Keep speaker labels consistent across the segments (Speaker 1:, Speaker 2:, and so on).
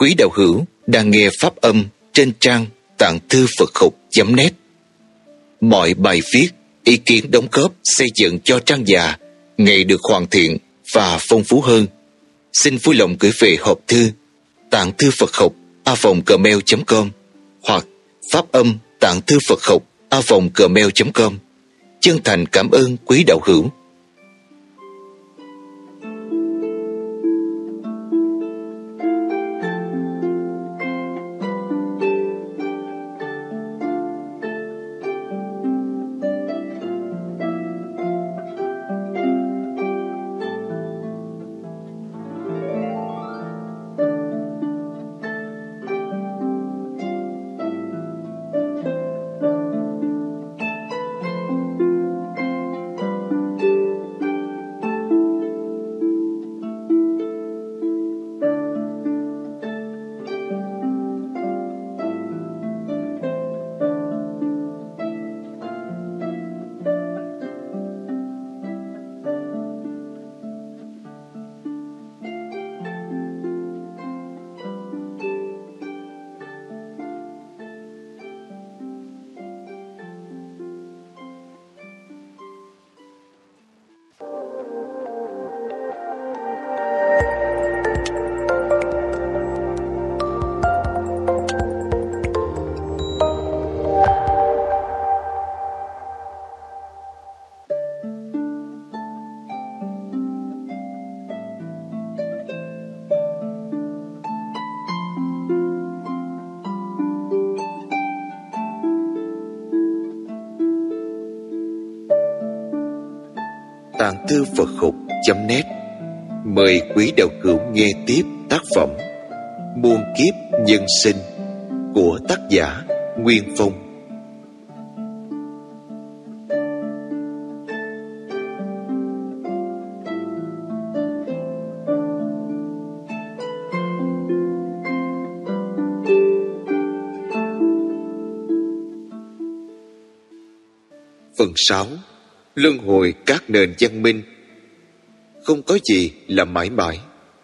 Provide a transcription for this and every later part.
Speaker 1: quý đạo hữu đang nghe pháp âm trên trang tạng thư Phật học.net. Mọi bài viết, ý kiến đóng góp xây dựng cho trang già ngày được hoàn thiện và phong phú hơn. Xin vui lòng gửi về hộp thư tạng thư Phật học @gmail.com hoặc pháp âm tạng thư Phật học @gmail.com. Chân thành cảm ơn quý đạo hữu. Tạng thư Phật học.net mời quý đạo hữu nghe tiếp tác phẩm Muôn kiếp nhân sinh của tác giả Nguyên Phong. Phần 6. Luân hồi các nền văn minh. Không có gì là mãi mãi.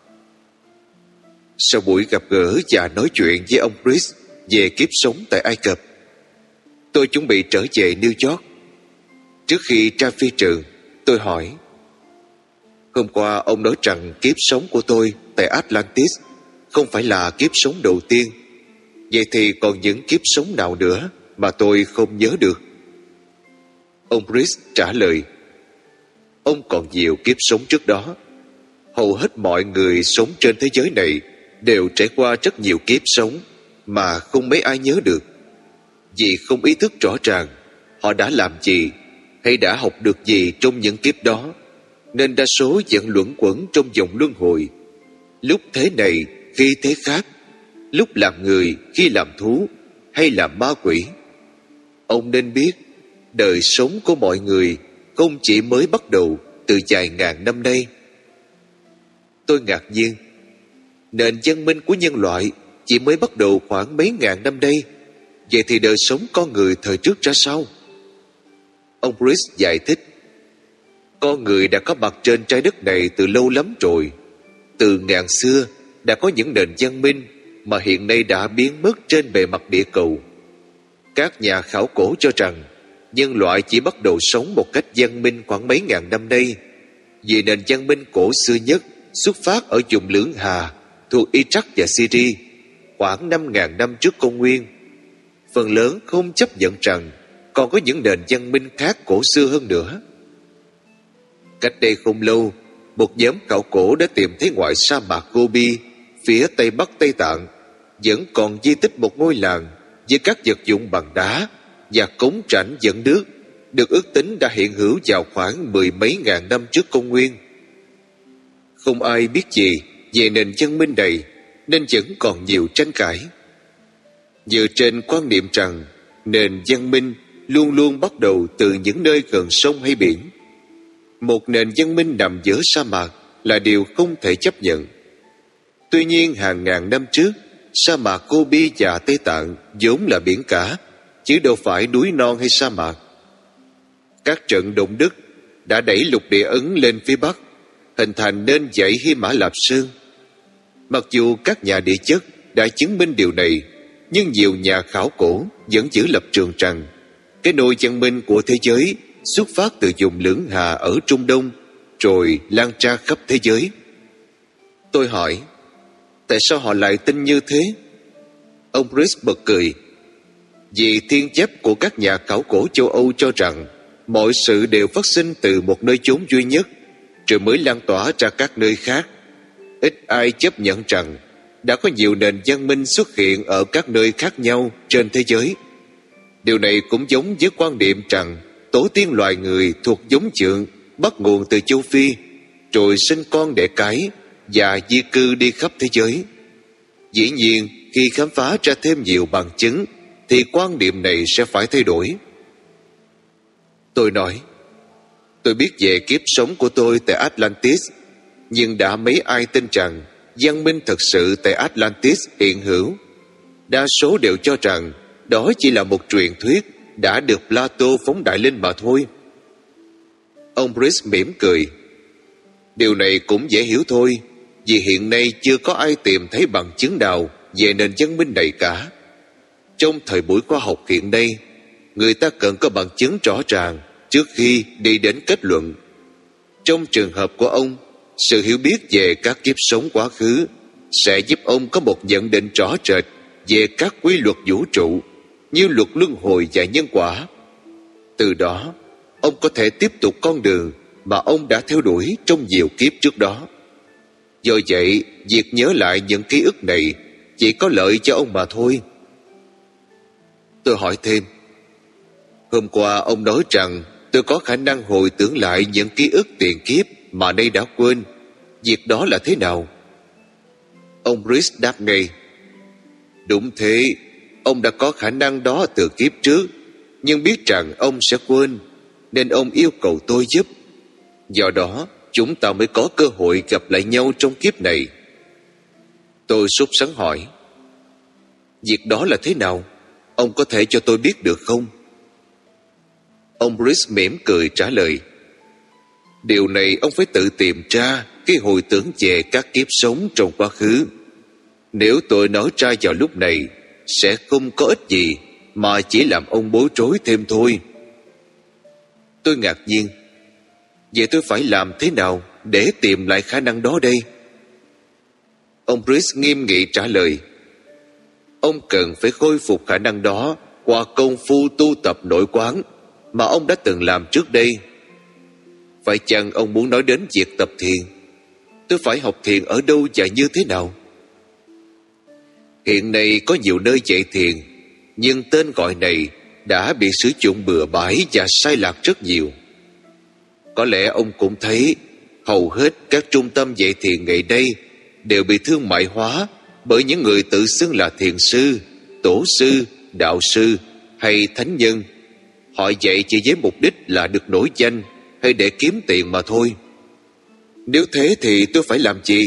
Speaker 1: Sau buổi gặp gỡ và nói chuyện với ông Chris về kiếp sống tại Ai Cập, tôi chuẩn bị trở về New York. Trước khi ra phi trường, tôi hỏi: hôm qua ông nói rằng kiếp sống của tôi tại Atlantis không phải là kiếp sống đầu tiên. Vậy thì còn những kiếp sống nào nữa mà tôi không nhớ được? Ông Chris trả lời: ông còn nhiều kiếp sống trước đó. Hầu hết mọi người sống trên thế giới này đều trải qua rất nhiều kiếp sống mà không mấy ai nhớ được, vì không ý thức rõ ràng họ đã làm gì hay đã học được gì trong những kiếp đó, nên đa số vẫn luẩn quẩn trong vòng luân hồi. Lúc thế này khi thế khác, lúc làm người khi làm thú hay làm ma quỷ. Ông nên biết đời sống của mọi người không chỉ mới bắt đầu từ vài ngàn năm nay. Tôi ngạc nhiên. Nền văn minh của nhân loại chỉ mới bắt đầu khoảng mấy ngàn năm nay. Vậy thì đời sống con người thời trước ra sao? Ông Chris giải thích: con người đã có mặt trên trái đất này từ lâu lắm rồi. Từ ngàn xưa đã có những nền văn minh mà hiện nay đã biến mất trên bề mặt địa cầu. Các nhà khảo cổ cho rằng nhân loại chỉ bắt đầu sống một cách văn minh khoảng mấy ngàn năm nay, vì nền văn minh cổ xưa nhất xuất phát ở vùng Lưỡng Hà thuộc Iraq và Syria khoảng 5.000 năm trước công nguyên. Phần lớn không chấp nhận rằng còn có những nền văn minh khác cổ xưa hơn nữa. Cách đây không lâu, một nhóm khảo cổ đã tìm thấy ngoài sa mạc Gobi phía tây bắc Tây Tạng vẫn còn di tích một ngôi làng với các vật dụng bằng đá và cống rãnh dẫn nước, được ước tính đã hiện hữu vào khoảng 10 mấy ngàn năm trước công nguyên. Không ai biết gì về nền văn minh này nên vẫn còn nhiều tranh cãi. Dựa trên quan niệm rằng nền văn minh luôn luôn bắt đầu từ những nơi gần sông hay biển, một nền văn minh nằm giữa sa mạc là điều không thể chấp nhận. Tuy nhiên hàng ngàn năm trước, sa mạc Gobi và Tây Tạng vốn là biển cả, chứ đâu phải núi non hay sa mạc. Các trận động đất đã đẩy lục địa Ấn lên phía bắc, hình thành nên dãy Hy Mã Lạp Sơn. Mặc dù các nhà địa chất đã chứng minh điều này, nhưng nhiều nhà khảo cổ vẫn giữ lập trường rằng cái nôi văn minh của thế giới xuất phát từ vùng Lưỡng Hà ở Trung Đông, rồi lan ra khắp thế giới. Tôi hỏi, tại sao họ lại tin như thế? Ông Chris bật cười. Vì thiên chép của các nhà khảo cổ châu Âu cho rằng mọi sự đều phát sinh từ một nơi chốn duy nhất, rồi mới lan tỏa ra các nơi khác. Ít ai chấp nhận rằng đã có nhiều nền văn minh xuất hiện ở các nơi khác nhau trên thế giới. Điều này cũng giống với quan niệm rằng tổ tiên loài người thuộc giống chượng bắt nguồn từ châu Phi, rồi sinh con đẻ cái và di cư đi khắp thế giới. Dĩ nhiên, khi khám phá ra thêm nhiều bằng chứng thì quan niệm này sẽ phải thay đổi. Tôi nói, tôi biết về kiếp sống của tôi tại Atlantis, nhưng đã mấy ai tin rằng văn minh thật sự tại Atlantis hiện hữu. Đa số đều cho rằng đó chỉ là một truyền thuyết đã được Plato phóng đại lên mà thôi. Ông Brice mỉm cười. Điều này cũng dễ hiểu thôi, vì hiện nay chưa có ai tìm thấy bằng chứng nào về nền văn minh này cả. Trong thời buổi khoa học hiện nay, người ta cần có bằng chứng rõ ràng trước khi đi đến kết luận. Trong trường hợp của ông, sự hiểu biết về các kiếp sống quá khứ sẽ giúp ông có một nhận định rõ rệt về các quy luật vũ trụ như luật luân hồi và nhân quả. Từ đó, ông có thể tiếp tục con đường mà ông đã theo đuổi trong nhiều kiếp trước đó. Do vậy, việc nhớ lại những ký ức này chỉ có lợi cho ông mà thôi. Tôi hỏi thêm, hôm qua ông nói rằng tôi có khả năng hồi tưởng lại những ký ức tiền kiếp mà nay đã quên. Việc đó là thế nào? Ông Brice đáp ngay, đúng thế, ông đã có khả năng đó từ kiếp trước, nhưng biết rằng ông sẽ quên, nên ông yêu cầu tôi giúp. Do đó, chúng ta mới có cơ hội gặp lại nhau trong kiếp này. Tôi sốt sắng hỏi, việc đó là thế nào? Ông có thể cho tôi biết được không? Ông Brice mỉm cười trả lời, điều này ông phải tự tìm ra khi hồi tưởng về các kiếp sống trong quá khứ. Nếu tôi nói ra vào lúc này, sẽ không có ích gì, mà chỉ làm ông bối rối thêm thôi. Tôi ngạc nhiên, vậy tôi phải làm thế nào để tìm lại khả năng đó đây? Ông Brice nghiêm nghị trả lời, ông cần phải khôi phục khả năng đó qua công phu tu tập nội quán mà ông đã từng làm trước đây. Phải chăng ông muốn nói đến việc tập thiền? Tôi phải học thiền ở đâu và như thế nào? Hiện nay có nhiều nơi dạy thiền, nhưng tên gọi này đã bị sử dụng bừa bãi và sai lạc rất nhiều. Có lẽ ông cũng thấy hầu hết các trung tâm dạy thiền ngày nay đều bị thương mại hóa bởi những người tự xưng là thiền sư, tổ sư, đạo sư hay thánh nhân. Họ dạy chỉ với mục đích là được nổi danh hay để kiếm tiền mà thôi. Nếu thế thì tôi phải làm gì?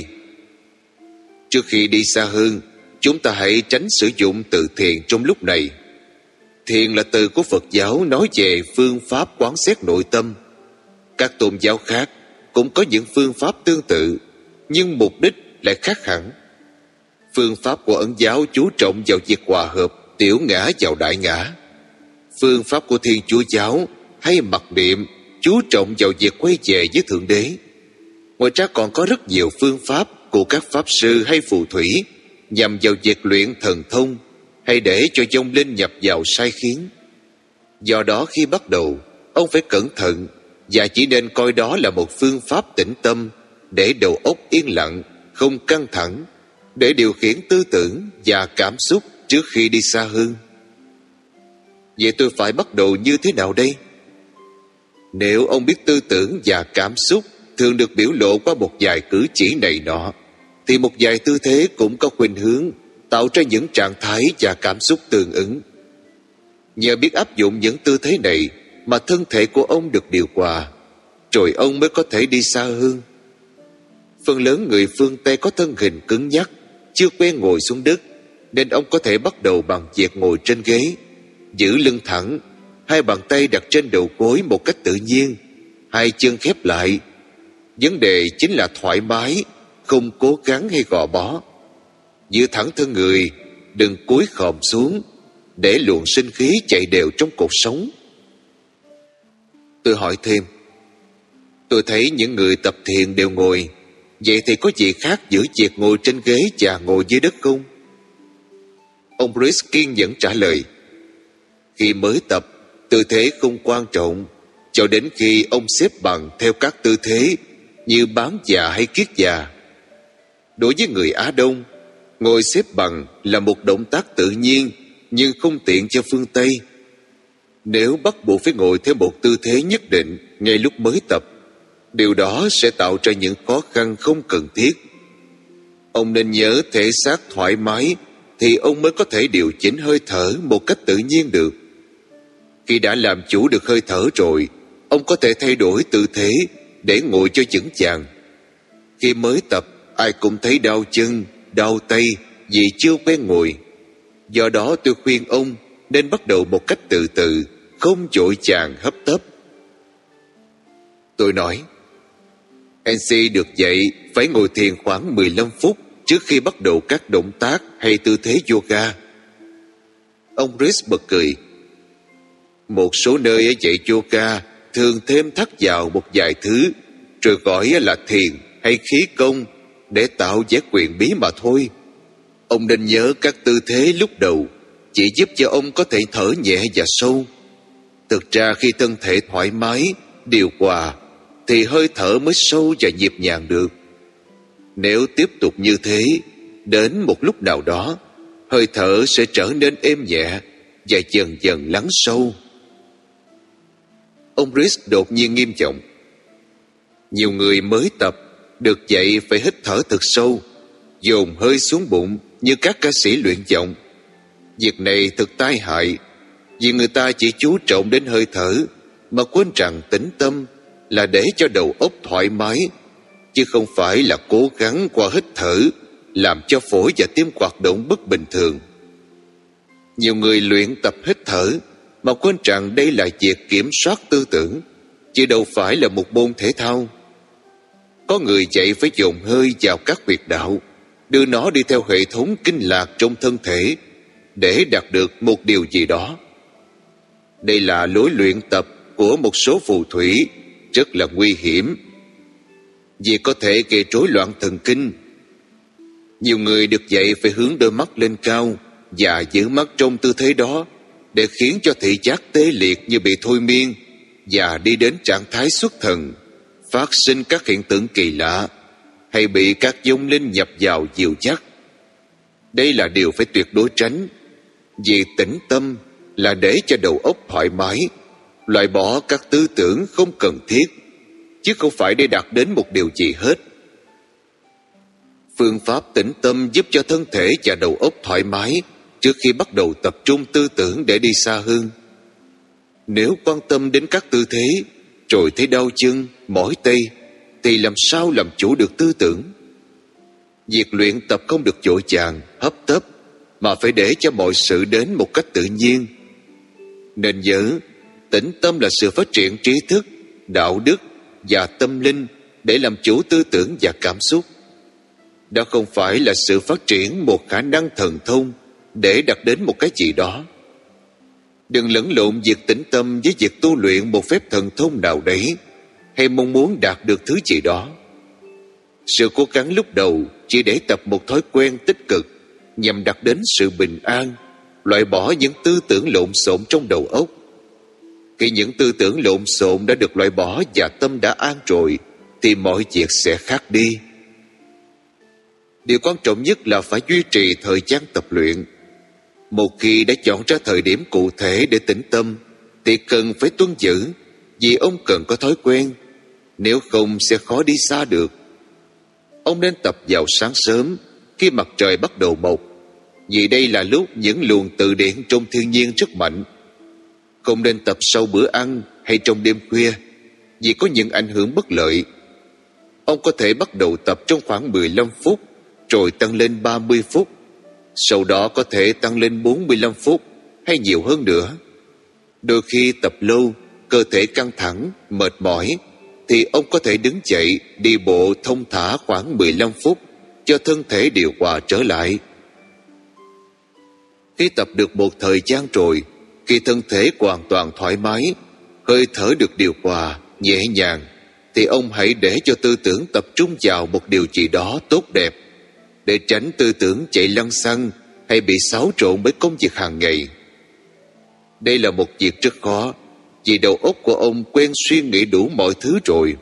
Speaker 1: Trước khi đi xa hơn, chúng ta hãy tránh sử dụng từ thiền trong lúc này. Thiền là từ của Phật giáo nói về phương pháp quán xét nội tâm. Các tôn giáo khác cũng có những phương pháp tương tự, nhưng mục đích lại khác hẳn. Phương pháp của Ấn giáo chú trọng vào việc hòa hợp tiểu ngã vào đại ngã. Phương pháp của Thiên Chúa giáo hay mặc niệm chú trọng vào việc quay về với Thượng Đế. Ngoài ra còn có rất nhiều phương pháp của các pháp sư hay phù thủy nhằm vào việc luyện thần thông hay để cho vong linh nhập vào sai khiến. Do đó khi bắt đầu, ông phải cẩn thận và chỉ nên coi đó là một phương pháp tĩnh tâm để đầu óc yên lặng, không căng thẳng, để điều khiển tư tưởng và cảm xúc trước khi đi xa hơn. Vậy tôi phải bắt đầu như thế nào đây? Nếu ông biết tư tưởng và cảm xúc thường được biểu lộ qua một vài cử chỉ này nọ, thì một vài tư thế cũng có khuynh hướng tạo ra những trạng thái và cảm xúc tương ứng. Nhờ biết áp dụng những tư thế này mà thân thể của ông được điều hòa, rồi ông mới có thể đi xa hơn. Phần lớn người phương Tây có thân hình cứng nhắc, chưa quen ngồi xuống đất, nên ông có thể bắt đầu bằng việc ngồi trên ghế, giữ lưng thẳng, hai bàn tay đặt trên đầu gối một cách tự nhiên, hai chân khép lại. Vấn đề chính là thoải mái, không cố gắng hay gò bó. Giữ thẳng thân người, đừng cúi khom xuống, để luồng sinh khí chạy đều trong cột sống. Tôi hỏi thêm, tôi thấy những người tập thiền đều ngồi, vậy thì có gì khác giữa việc ngồi trên ghế và ngồi dưới đất không? Ông Bruce kiên nhẫn trả lời, khi mới tập, tư thế không quan trọng, cho đến khi ông xếp bằng theo các tư thế như bán già hay kiết già. Đối với người Á Đông, ngồi xếp bằng là một động tác tự nhiên nhưng không tiện cho phương Tây. Nếu bắt buộc phải ngồi theo một tư thế nhất định ngay lúc mới tập, điều đó sẽ tạo ra những khó khăn không cần thiết. Ông nên nhớ thể xác thoải mái thì ông mới có thể điều chỉnh hơi thở một cách tự nhiên được. Khi đã làm chủ được hơi thở rồi, ông có thể thay đổi tư thế để ngồi cho vững vàng. Khi mới tập, ai cũng thấy đau chân, đau tay vì chưa quen ngồi. Do đó tôi khuyên ông nên bắt đầu một cách từ từ, không vội vàng hấp tấp. Tôi nói, NC được dạy phải ngồi thiền khoảng 15 phút trước khi bắt đầu các động tác hay tư thế yoga. Ông Chris bật cười. Một số nơi ở dạy yoga thường thêm thắt vào một vài thứ, rồi gọi là thiền hay khí công để tạo vẻ quyền bí mà thôi. Ông nên nhớ các tư thế lúc đầu chỉ giúp cho ông có thể thở nhẹ và sâu. Thực ra khi thân thể thoải mái, điều hòa, thì hơi thở mới sâu và nhịp nhàng được. Nếu tiếp tục như thế, đến một lúc nào đó, hơi thở sẽ trở nên êm nhẹ và dần dần lắng sâu. Ông Chris đột nhiên nghiêm giọng. Nhiều người mới tập được dạy phải hít thở thật sâu, dồn hơi xuống bụng như các ca sĩ luyện giọng. Việc này thật tai hại, vì người ta chỉ chú trọng đến hơi thở mà quên rằng tĩnh tâm là để cho đầu óc thoải mái, chứ không phải là cố gắng qua hít thở làm cho phổi và tim hoạt động bất bình thường. Nhiều người luyện tập hít thở mà quên rằng đây là việc kiểm soát tư tưởng, chứ đâu phải là một môn thể thao. Có người dạy phải dồn hơi vào các huyệt đạo, đưa nó đi theo hệ thống kinh lạc trong thân thể để đạt được một điều gì đó. Đây là lối luyện tập của một số phù thủy, rất là nguy hiểm vì có thể gây rối loạn thần kinh. Nhiều người được dạy phải hướng đôi mắt lên cao và giữ mắt trong tư thế đó để khiến cho thị giác tê liệt như bị thôi miên và đi đến trạng thái xuất thần, phát sinh các hiện tượng kỳ lạ hay bị các vong linh nhập vào dìu dắt. Đây là điều phải tuyệt đối tránh, vì tĩnh tâm là để cho đầu óc thoải mái, loại bỏ các tư tưởng không cần thiết, chứ không phải để đạt đến một điều gì hết. Phương pháp tĩnh tâm giúp cho thân thể và đầu óc thoải mái trước khi bắt đầu tập trung tư tưởng để đi xa hơn. Nếu quan tâm đến các tư thế rồi thấy đau chân, mỏi tay, thì làm sao làm chủ được tư tưởng? Việc luyện tập không được vội vàng, hấp tấp, mà phải để cho mọi sự đến một cách tự nhiên. Nên nhớ, tĩnh tâm là sự phát triển trí thức, đạo đức và tâm linh để làm chủ tư tưởng và cảm xúc. Đó không phải là sự phát triển một khả năng thần thông để đạt đến một cái gì đó. Đừng lẫn lộn việc tĩnh tâm với việc tu luyện một phép thần thông nào đấy, hay mong muốn đạt được thứ gì đó. Sự cố gắng lúc đầu chỉ để tập một thói quen tích cực nhằm đạt đến sự bình an, loại bỏ những tư tưởng lộn xộn trong đầu óc. Khi những tư tưởng lộn xộn đã được loại bỏ và tâm đã an rồi, thì mọi việc sẽ khác đi. Điều quan trọng nhất là phải duy trì thời gian tập luyện. Một khi đã chọn ra thời điểm cụ thể để tĩnh tâm, thì cần phải tuân giữ, vì ông cần có thói quen, nếu không sẽ khó đi xa được. Ông nên tập vào sáng sớm khi mặt trời bắt đầu mọc, vì đây là lúc những luồng từ điển trong thiên nhiên rất mạnh. Không nên tập sau bữa ăn hay trong đêm khuya, vì có những ảnh hưởng bất lợi. Ông có thể bắt đầu tập trong khoảng 15 phút, rồi tăng lên 30 phút, sau đó có thể tăng lên 45 phút hay nhiều hơn nữa. Đôi khi tập lâu, cơ thể căng thẳng, mệt mỏi, thì ông có thể đứng dậy đi bộ thông thả khoảng 15 phút cho thân thể điều hòa trở lại, Khi tập được một thời gian rồi, khi thân thể hoàn toàn thoải mái, hơi thở được điều hòa, nhẹ nhàng, thì ông hãy để cho tư tưởng tập trung vào một điều gì đó tốt đẹp, để tránh tư tưởng chạy lăng xăng hay bị xáo trộn với công việc hàng ngày. Đây là một việc rất khó, vì đầu óc của ông quen suy nghĩ đủ mọi thứ rồi.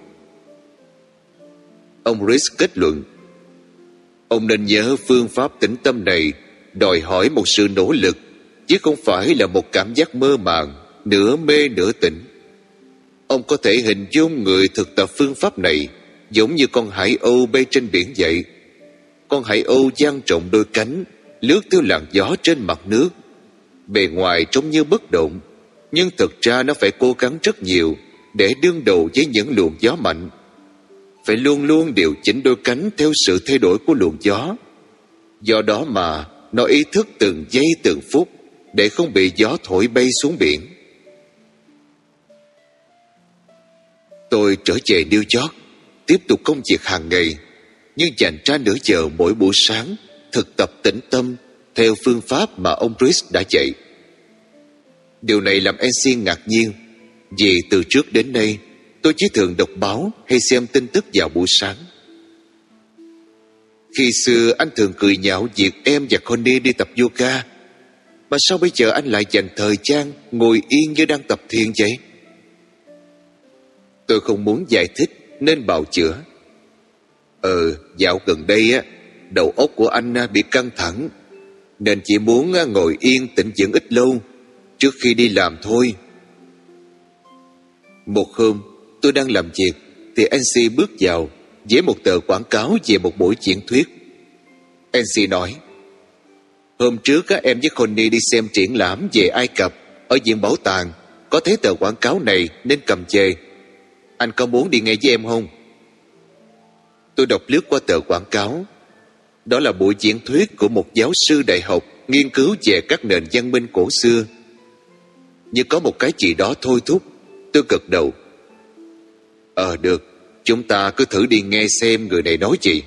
Speaker 1: Ông Rees kết luận, ông nên nhớ phương pháp tĩnh tâm này đòi hỏi một sự nỗ lực, chứ không phải là một cảm giác mơ màng, nửa mê nửa tỉnh. Ông có thể hình dung người thực tập phương pháp này giống như con hải âu bay trên biển vậy. Con hải âu dang rộng đôi cánh, lướt theo làn gió trên mặt nước. Bề ngoài trông như bất động, nhưng thực ra nó phải cố gắng rất nhiều để đương đầu với những luồng gió mạnh. Phải luôn luôn điều chỉnh đôi cánh theo sự thay đổi của luồng gió. Do đó mà nó ý thức từng giây từng phút để không bị gió thổi bay xuống biển. Tôi trở về New York, tiếp tục công việc hàng ngày, nhưng dành ra nửa giờ mỗi buổi sáng thực tập tĩnh tâm theo phương pháp mà ông Rees đã dạy. Điều này làm Nancy ngạc nhiên, vì từ trước đến nay tôi chỉ thường đọc báo hay xem tin tức vào buổi sáng. Khi xưa anh thường cười nhạo việc em và Connie đi tập yoga, mà sao bây giờ anh lại dành thời gian ngồi yên như đang tập thiền vậy? Tôi không muốn giải thích nên bào chữa. Dạo gần đây đầu óc của anh bị căng thẳng, nên chỉ muốn ngồi yên tĩnh dưỡng ít lâu trước khi đi làm thôi. Một hôm tôi đang làm việc thì Nancy bước vào với một tờ quảng cáo về một buổi diễn thuyết. Nancy nói, hôm trước em với Connie đi xem triển lãm về Ai Cập ở viện bảo tàng, có thấy tờ quảng cáo này nên cầm về. Anh có muốn đi nghe với em không? Tôi đọc lướt qua tờ quảng cáo. Đó là buổi diễn thuyết của một giáo sư đại học nghiên cứu về các nền văn minh cổ xưa. Nhưng có một cái gì đó thôi thúc. Tôi gật đầu. Được, chúng ta cứ thử đi nghe xem người này nói gì.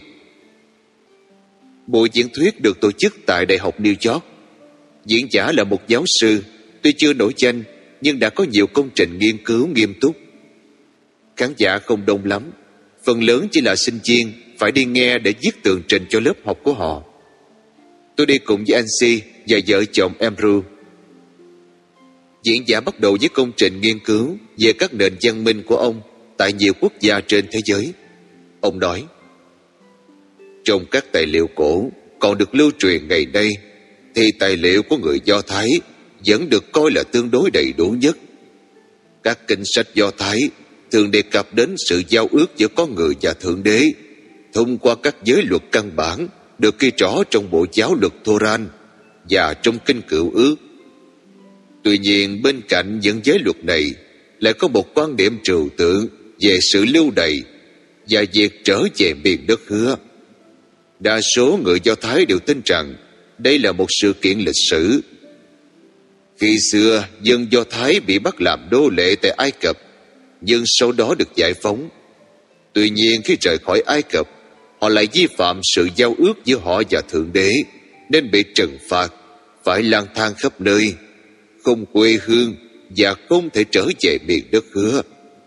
Speaker 1: Buổi diễn thuyết được tổ chức tại Đại học New York. Diễn giả là một giáo sư, tuy chưa nổi danh nhưng đã có nhiều công trình nghiên cứu nghiêm túc. Khán giả không đông lắm, phần lớn chỉ là sinh viên phải đi nghe để viết tường trình cho lớp học của họ. Tôi đi cùng với Nancy và vợ chồng Andrew. Diễn giả bắt đầu với công trình nghiên cứu về các nền văn minh của ông tại nhiều quốc gia trên thế giới. Ông nói, trong các tài liệu cổ còn được lưu truyền ngày nay, thì tài liệu của người Do Thái vẫn được coi là tương đối đầy đủ nhất. Các kinh sách Do Thái thường đề cập đến sự giao ước giữa con người và Thượng Đế thông qua các giới luật căn bản được ghi rõ trong bộ giáo luật Thoran và trong kinh Cựu Ước. Tuy nhiên, bên cạnh những giới luật này lại có một quan điểm trừu tượng về sự lưu đày và việc trở về miền đất hứa. Đa số người Do Thái đều tin rằng đây là một sự kiện lịch sử. Khi xưa, dân Do Thái bị bắt làm nô lệ tại Ai Cập, nhưng sau đó được giải phóng. Tuy nhiên, khi rời khỏi Ai Cập, họ lại vi phạm sự giao ước giữa họ và Thượng Đế, nên bị trừng phạt, phải lang thang khắp nơi, không quê hương và không thể trở về miền đất hứa.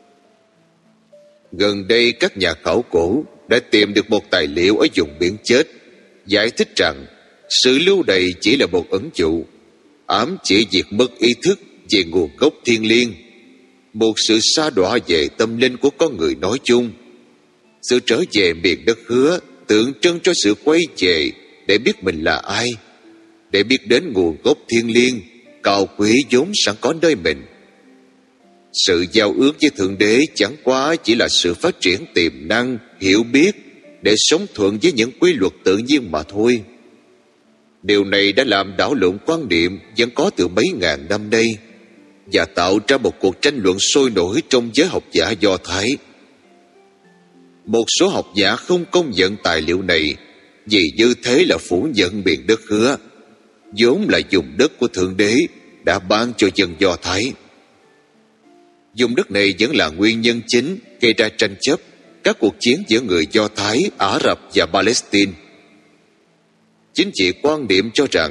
Speaker 1: Gần đây, các nhà khảo cổ đã tìm được một tài liệu ở vùng biển chết, giải thích rằng sự lưu đày chỉ là một ẩn dụ, ám chỉ việc mất ý thức về nguồn gốc thiêng liêng, một sự sa đọa về tâm linh của con người nói chung. Sự trở về miền đất hứa tượng trưng cho sự quay về để biết mình là ai, để biết đến nguồn gốc thiêng liêng cao quý vốn sẵn có nơi mình. Sự giao ước với Thượng Đế chẳng qua chỉ là sự phát triển tiềm năng, hiểu biết để sống thuận với những quy luật tự nhiên mà thôi. Điều này đã làm đảo lộn quan niệm vẫn có từ mấy ngàn năm nay và tạo ra một cuộc tranh luận sôi nổi trong giới học giả Do Thái. Một số học giả không công nhận tài liệu này vì như thế là phủ nhận miền đất hứa, vốn là vùng đất của Thượng Đế đã ban cho dân Do Thái. Vùng đất này vẫn là nguyên nhân chính gây ra tranh chấp các cuộc chiến giữa người Do Thái, Ả Rập và Palestine. Chính trị quan điểm cho rằng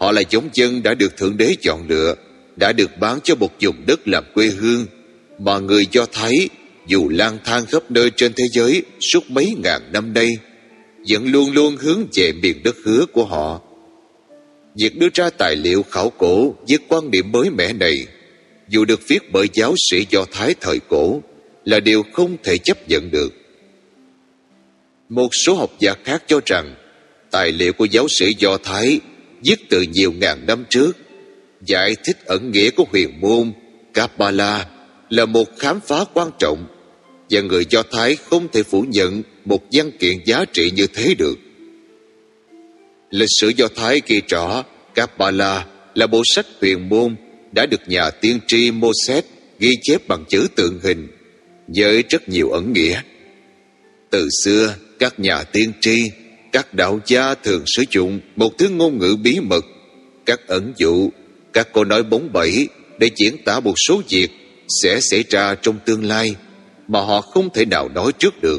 Speaker 1: Họ là giống dân đã được Thượng Đế chọn lựa, đã được bán cho một vùng đất làm quê hương, mà người Do Thái dù lang thang khắp nơi trên thế giới suốt mấy ngàn năm nay vẫn luôn luôn hướng về miền đất hứa của họ. Việc đưa ra tài liệu khảo cổ với quan điểm mới mẻ này, dù được viết bởi giáo sĩ Do Thái thời cổ, là điều không thể chấp nhận được. Một số học giả khác cho rằng tài liệu của giáo sĩ Do Thái viết từ nhiều ngàn năm trước giải thích ẩn nghĩa của huyền môn Kabbalah là một khám phá quan trọng, và người Do Thái không thể phủ nhận một văn kiện giá trị như thế được. Lịch sử Do Thái ghi rõ Kabbalah là bộ sách huyền môn đã được nhà tiên tri Moses ghi chép bằng chữ tượng hình với rất nhiều ẩn nghĩa. Từ xưa, các nhà tiên tri, các đạo gia thường sử dụng một thứ ngôn ngữ bí mật, các ẩn dụ, các câu nói bóng bẩy để diễn tả một số việc sẽ xảy ra trong tương lai mà họ không thể nào nói trước được.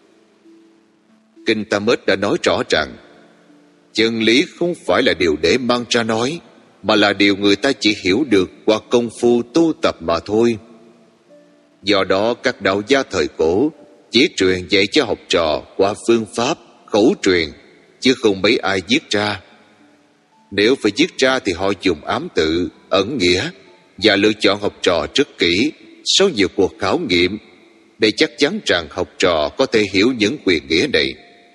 Speaker 1: Kinh Talmud đã nói rõ rằng chân lý không phải là điều để mang ra nói, mà là điều người ta chỉ hiểu được qua công phu tu tập mà thôi. Do đó các đạo gia thời cổ chỉ truyền dạy cho học trò qua phương pháp khẩu truyền, chứ không mấy ai viết ra. Nếu phải viết ra thì họ dùng ám tự, ẩn nghĩa và lựa chọn học trò rất kỹ sau nhiều cuộc khảo nghiệm để chắc chắn rằng học trò có thể hiểu những quyền nghĩa này.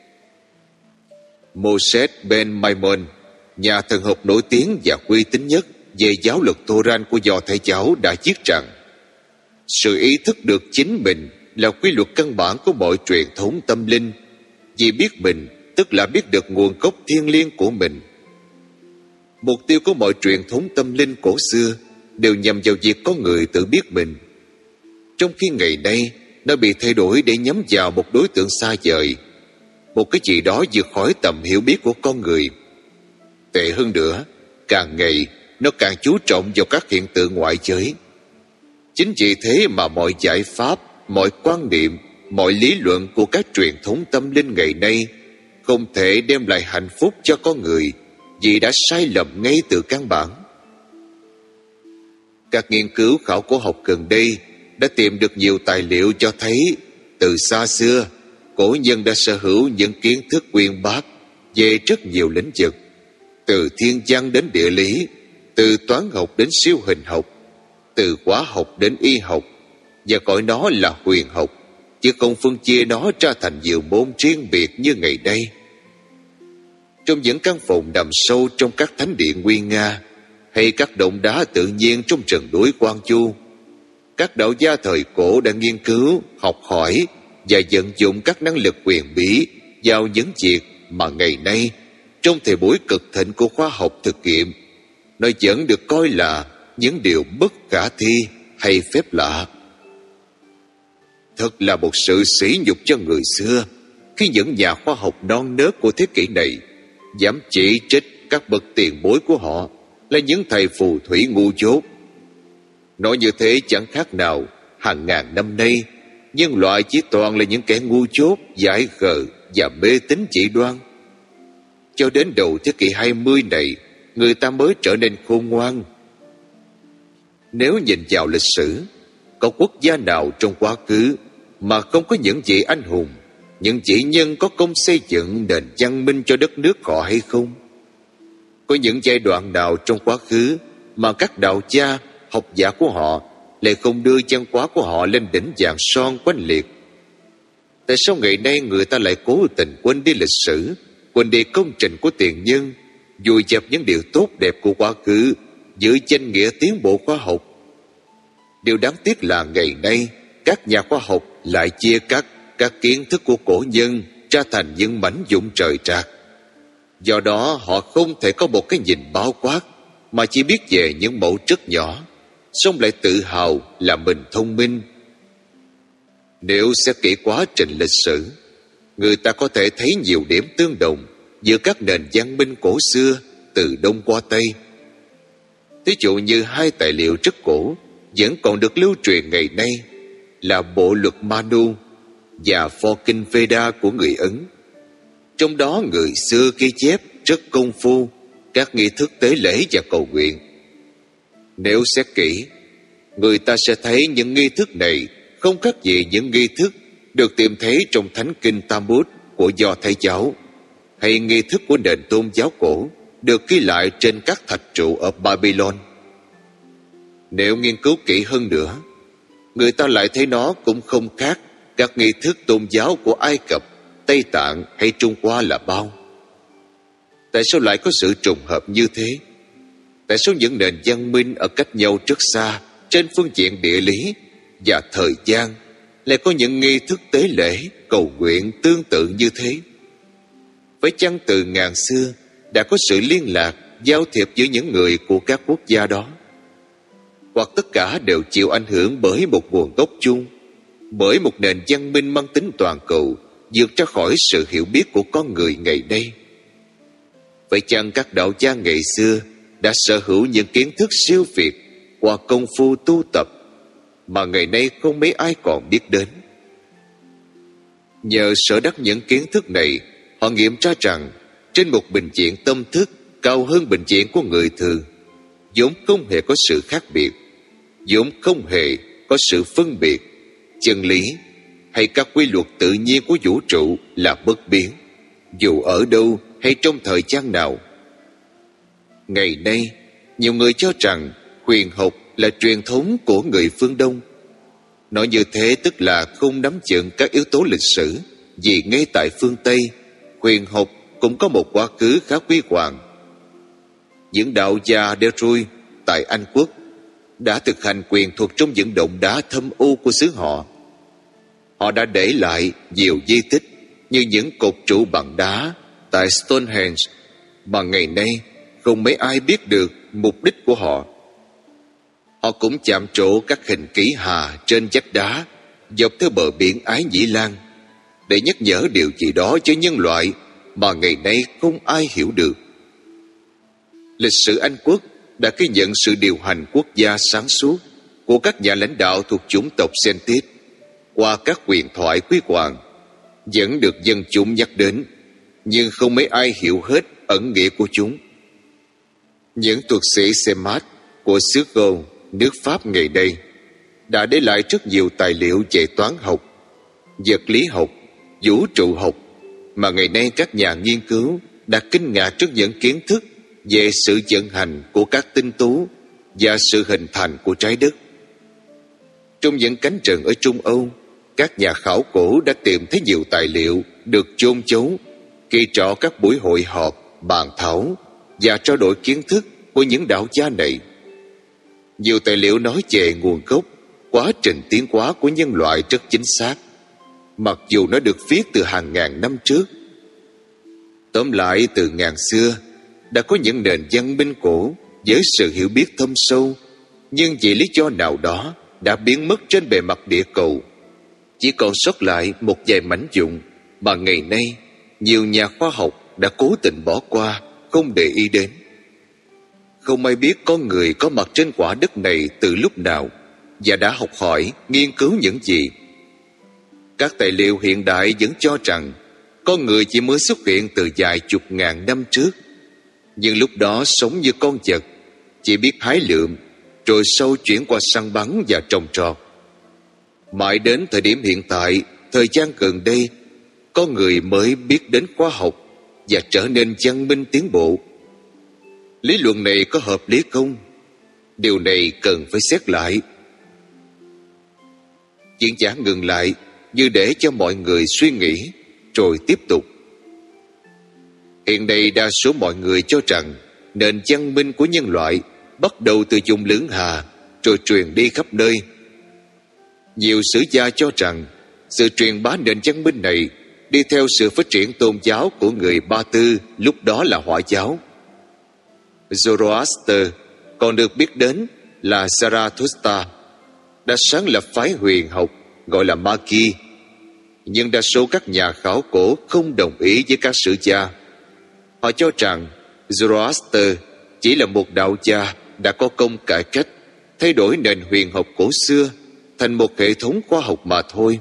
Speaker 1: Moses ben Maimon, nhà thần học nổi tiếng và uy tín nhất về giáo luật Tô-ran của Do Thái giáo, đã viết rằng sự ý thức được chính mình là quy luật căn bản của mọi truyền thống tâm linh, vì biết mình tức là biết được nguồn gốc thiêng liêng của mình. Mục tiêu của mọi truyền thống tâm linh cổ xưa đều nhằm vào việc có người tự biết mình, trong khi ngày nay nó bị thay đổi để nhắm vào một đối tượng xa vời, một cái gì đó vượt khỏi tầm hiểu biết của con người. Tệ hơn nữa, càng ngày nó càng chú trọng vào các hiện tượng ngoại giới. Chính vì thế mà mọi giải pháp, mọi quan niệm, mọi lý luận của các truyền thống tâm linh ngày nay không thể đem lại hạnh phúc cho con người, vì đã sai lầm ngay từ căn bản. Các nghiên cứu khảo cổ học gần đây đã tìm được nhiều tài liệu cho thấy từ xa xưa cổ nhân đã sở hữu những kiến thức uyên bác về rất nhiều lĩnh vực, từ thiên văn đến địa lý, từ toán học đến siêu hình học, từ hóa học đến y học, và gọi nó là huyền học, chứ không phân chia nó ra thành nhiều môn riêng biệt như ngày nay. Trong những căn phòng nằm sâu trong các thánh điện Nguyên Nga hay các động đá tự nhiên trong rừng núi Quang Chu, các đạo gia thời cổ đã nghiên cứu, học hỏi và vận dụng các năng lực huyền bí vào những việc mà ngày nay, trong thời buổi cực thịnh của khoa học thực nghiệm, nó vẫn được coi là những điều bất khả thi hay phép lạ. Thật là một sự sỉ nhục cho người xưa khi những nhà khoa học non nớt của thế kỷ này dám chỉ trích các bậc tiền bối của họ là những thầy phù thủy ngu dốt. Nói như thế chẳng khác nào hàng ngàn năm nay nhân loại chỉ toàn là những kẻ ngu dốt, dại khờ và mê tín dị đoan. Cho đến đầu thế kỷ 20 này, người ta mới trở nên khôn ngoan. Nếu nhìn vào lịch sử, có quốc gia nào trong quá khứ mà không có những vị anh hùng, những vĩ nhân có công xây dựng nền văn minh cho đất nước họ hay không? Có những giai đoạn nào trong quá khứ mà các đạo gia, học giả của họ lại không đưa văn hóa của họ lên đỉnh vàng son oanh liệt? Tại sao ngày nay người ta lại cố tình quên đi lịch sử, quên đi công trình của tiền nhân, vùi dập những điều tốt đẹp của quá khứ dưới danh nghĩa tiến bộ khoa học? Điều đáng tiếc là ngày nay các nhà khoa học lại chia cắt các kiến thức của cổ nhân ra thành những mảnh vụn trời trạc. Do đó họ không thể có một cái nhìn bao quát, mà chỉ biết về những mẫu rất nhỏ, xong lại tự hào là mình thông minh. Nếu xét kỹ quá trình lịch sử, người ta có thể thấy nhiều điểm tương đồng giữa các nền văn minh cổ xưa từ Đông qua Tây. Ví dụ như hai tài liệu rất cổ vẫn còn được lưu truyền ngày nay là bộ luật Manu và pho kinh Veda của người Ấn. Trong đó người xưa ghi chép rất công phu các nghi thức tế lễ và cầu nguyện. Nếu xét kỹ, người ta sẽ thấy những nghi thức này không khác gì những nghi thức được tìm thấy trong Thánh Kinh Talmud của Do Thái giáo, hay nghi thức của nền tôn giáo cổ được ghi lại trên các thạch trụ ở Babylon. Nếu nghiên cứu kỹ hơn nữa, người ta lại thấy nó cũng không khác các nghi thức tôn giáo của Ai Cập, Tây Tạng hay Trung Hoa là bao. Tại sao lại có sự trùng hợp như thế? Tại sao những nền văn minh ở cách nhau rất xa trên phương diện địa lý và thời gian lại có những nghi thức tế lễ, cầu nguyện tương tự như thế? Phải chăng từ ngàn xưa đã có sự liên lạc, giao thiệp giữa những người của các quốc gia đó? Hoặc tất cả đều chịu ảnh hưởng bởi một nguồn gốc chung, bởi một nền văn minh mang tính toàn cầu, vượt ra khỏi sự hiểu biết của con người ngày nay? Phải chăng các đạo gia ngày xưa đã sở hữu những kiến thức siêu việt qua công phu tu tập mà ngày nay không mấy ai còn biết đến? Nhờ sở đắc những kiến thức này, họ nghiệm ra rằng trên một bình diện tâm thức cao hơn bình diện của người thường, vốn không hề có sự khác biệt, vốn không hề có sự phân biệt, chân lý hay các quy luật tự nhiên của vũ trụ là bất biến, dù ở đâu hay trong thời gian nào. Ngày nay, nhiều người cho rằng huyền học là truyền thống của người phương Đông. Nói như thế tức là không nắm vững các yếu tố lịch sử, vì ngay tại phương Tây, huyền học cũng có một quá khứ khá huy hoàng. Những đạo gia Detroit tại Anh Quốc đã thực hành quyền thuật trong những động đá thâm u của xứ họ. Họ đã để lại nhiều di tích như những cột trụ bằng đá tại Stonehenge mà ngày nay không mấy ai biết được mục đích của họ. Họ cũng chạm trổ các hình kỷ hà trên vách đá dọc theo bờ biển Ái Nhĩ Lan để nhắc nhở điều gì đó cho nhân loại mà ngày nay không ai hiểu được. Lịch sử Anh Quốc đã ghi nhận sự điều hành quốc gia sáng suốt của các nhà lãnh đạo thuộc chủng tộc Celtic qua các huyền thoại huy hoàng, vẫn được dân chúng nhắc đến, nhưng không mấy ai hiểu hết ẩn nghĩa của chúng. Những thuật sĩ Semmat của xứ Gaul, nước Pháp ngày nay đã để lại rất nhiều tài liệu về toán học, vật lý học, vũ trụ học mà ngày nay các nhà nghiên cứu đã kinh ngạc trước những kiến thức về sự vận hành của các tinh tú và sự hình thành của trái đất. Trong những cánh rừng ở Trung Âu, các nhà khảo cổ đã tìm thấy nhiều tài liệu được chôn giấu ghi rõ các buổi hội họp, bàn thảo và trao đổi kiến thức của những đạo gia này. Nhiều tài liệu nói về nguồn gốc, quá trình tiến hóa của nhân loại rất chính xác, mặc dù nó được viết từ hàng ngàn năm trước. Tóm lại, từ ngàn xưa đã có những nền văn minh cổ với sự hiểu biết thâm sâu, nhưng vì lý do nào đó đã biến mất trên bề mặt địa cầu. Chỉ còn sót lại một vài mảnh vụn mà ngày nay nhiều nhà khoa học đã cố tình bỏ qua, không để ý đến. Không ai biết con người có mặt trên quả đất này từ lúc nào và đã học hỏi, nghiên cứu những gì. Các tài liệu hiện đại vẫn cho rằng con người chỉ mới xuất hiện từ vài chục ngàn năm trước, nhưng lúc đó sống như con vật, chỉ biết hái lượm, rồi sau chuyển qua săn bắn và trồng trọt. Mãi đến thời điểm hiện tại, thời gian gần đây, con người mới biết đến khoa học và trở nên văn minh tiến bộ. Lý luận này có hợp lý không? Điều này cần phải xét lại. Diễn giả ngừng lại như để cho mọi người suy nghĩ, rồi tiếp tục. Hiện nay đa số mọi người cho rằng nền văn minh của nhân loại bắt đầu từ vùng Lưỡng Hà rồi truyền đi khắp nơi. Nhiều sử gia cho rằng sự truyền bá nền văn minh này đi theo sự phát triển tôn giáo của người Ba Tư, lúc đó là Hỏa giáo. Zoroaster, còn được biết đến là Zarathustra, đã sáng lập phái huyền học gọi là Magi. Nhưng đa số các nhà khảo cổ không đồng ý với các sử gia. Họ cho rằng Zoroaster chỉ là một đạo gia đã có công cải cách, thay đổi nền huyền học cổ xưa thành một hệ thống khoa học mà thôi.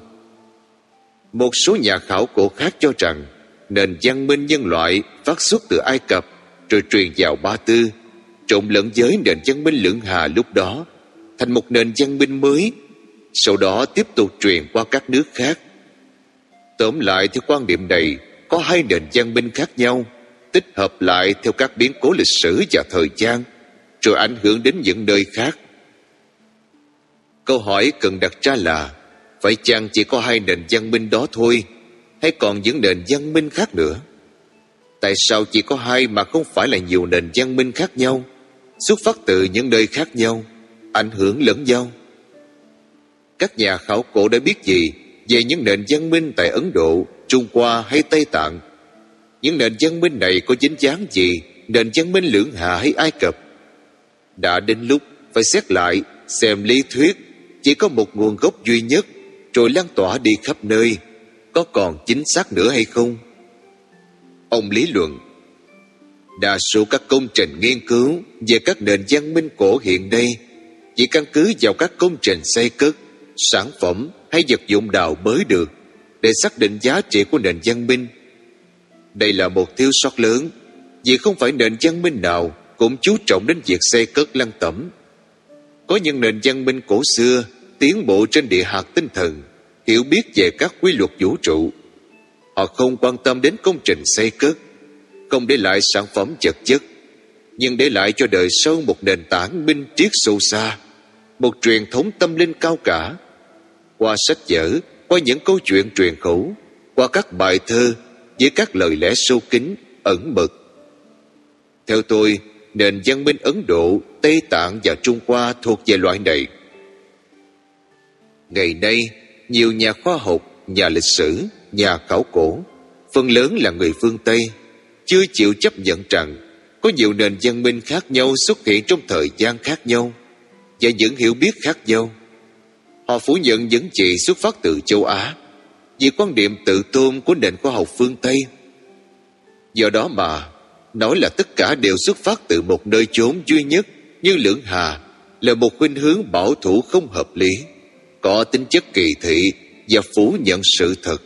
Speaker 1: Một số nhà khảo cổ khác cho rằng nền văn minh nhân loại phát xuất từ Ai Cập rồi truyền vào Ba Tư, trộn lẫn với nền văn minh Lưỡng Hà lúc đó thành một nền văn minh mới, sau đó tiếp tục truyền qua các nước khác. Tóm lại, theo quan điểm này, có hai nền văn minh khác nhau, tích hợp lại theo các biến cố lịch sử và thời gian, rồi ảnh hưởng đến những nơi khác. Câu hỏi cần đặt ra là, phải chăng chỉ có hai nền văn minh đó thôi, hay còn những nền văn minh khác nữa? Tại sao chỉ có hai mà không phải là nhiều nền văn minh khác nhau, xuất phát từ những nơi khác nhau, ảnh hưởng lẫn nhau? Các nhà khảo cổ đã biết gì về những nền văn minh tại Ấn Độ, Trung Hoa hay Tây Tạng? Những nền văn minh này có dính dáng gì nền văn minh Lưỡng Hà hay Ai Cập? Đã đến lúc phải xét lại xem lý thuyết chỉ có một nguồn gốc duy nhất rồi lan tỏa đi khắp nơi có còn chính xác nữa hay không? Ông lý luận, đa số các công trình nghiên cứu về các nền văn minh cổ hiện nay chỉ căn cứ vào các công trình xây cất, sản phẩm hay vật dụng đào bới được để xác định giá trị của nền văn minh. Đây là một thiếu sót lớn, vì không phải nền văn minh nào cũng chú trọng đến việc xây cất lăng tẩm. Có những nền văn minh cổ xưa tiến bộ trên địa hạt tinh thần, hiểu biết về các quy luật vũ trụ. Họ không quan tâm đến công trình xây cất, không để lại sản phẩm vật chất, nhưng để lại cho đời sau một nền tảng minh triết sâu xa, một truyền thống tâm linh cao cả. Qua sách vở, qua những câu chuyện truyền khẩu, qua các bài thơ với các lời lẽ sâu kín, ẩn mật. Theo tôi, nền văn minh Ấn Độ, Tây Tạng và Trung Hoa thuộc về loại này. Ngày nay, nhiều nhà khoa học, nhà lịch sử, nhà khảo cổ, phần lớn là người phương Tây, chưa chịu chấp nhận rằng có nhiều nền văn minh khác nhau xuất hiện trong thời gian khác nhau và những hiểu biết khác nhau. Họ phủ nhận những gì xuất phát từ châu Á vì quan điểm tự tôn của nền khoa học phương Tây. Do đó mà nói là tất cả đều xuất phát từ một nơi chốn duy nhất như Lưỡng Hà là một khuynh hướng bảo thủ không hợp lý, có tính chất kỳ thị và phủ nhận sự thật.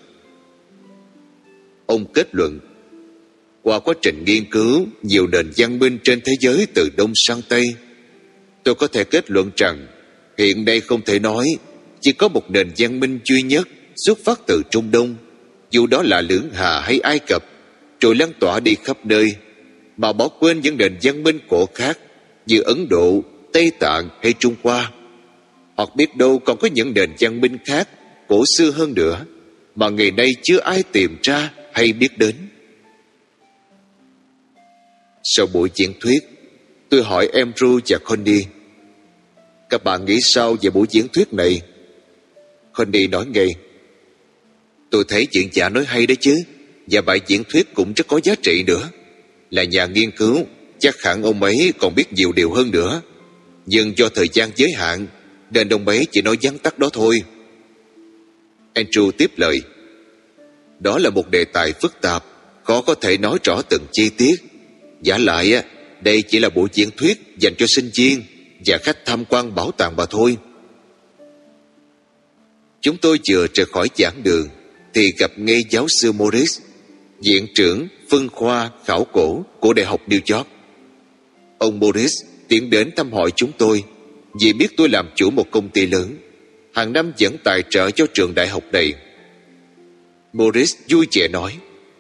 Speaker 1: Ông kết luận, qua quá trình nghiên cứu nhiều nền văn minh trên thế giới từ Đông sang Tây, tôi có thể kết luận rằng hiện nay không thể nói chỉ có một nền văn minh duy nhất xuất phát từ Trung Đông, dù đó là Lưỡng Hà hay Ai Cập, rồi lan tỏa đi khắp nơi, mà bỏ quên những nền văn minh cổ khác như Ấn Độ, Tây Tạng hay Trung Hoa. Hoặc biết đâu còn có những nền văn minh khác cổ xưa hơn nữa mà ngày nay chưa ai tìm ra hay biết đến. Sau buổi diễn thuyết, tôi hỏi Andrew và Connie, các bạn nghĩ sao về buổi diễn thuyết này? Connie nói ngay, tôi thấy diễn giả nói hay đấy chứ, và bài diễn thuyết cũng rất có giá trị nữa. Là nhà nghiên cứu, chắc hẳn ông ấy còn biết nhiều điều hơn nữa, nhưng do thời gian giới hạn nên ông ấy chỉ nói vắn tắt đó thôi. Andrew tiếp lời, đó là một đề tài phức tạp, khó có thể nói rõ từng chi tiết. Vả lại, đây chỉ là buổi diễn thuyết dành cho sinh viên và khách tham quan bảo tàng mà thôi. Chúng tôi vừa rời khỏi giảng đường thì gặp ngay giáo sư Morris, viện trưởng phân khoa khảo cổ của Đại học New York. Ông Morris tiến đến thăm hỏi chúng tôi vì biết tôi làm chủ một công ty lớn, hàng năm vẫn tài trợ cho trường đại học này. Morris vui vẻ nói,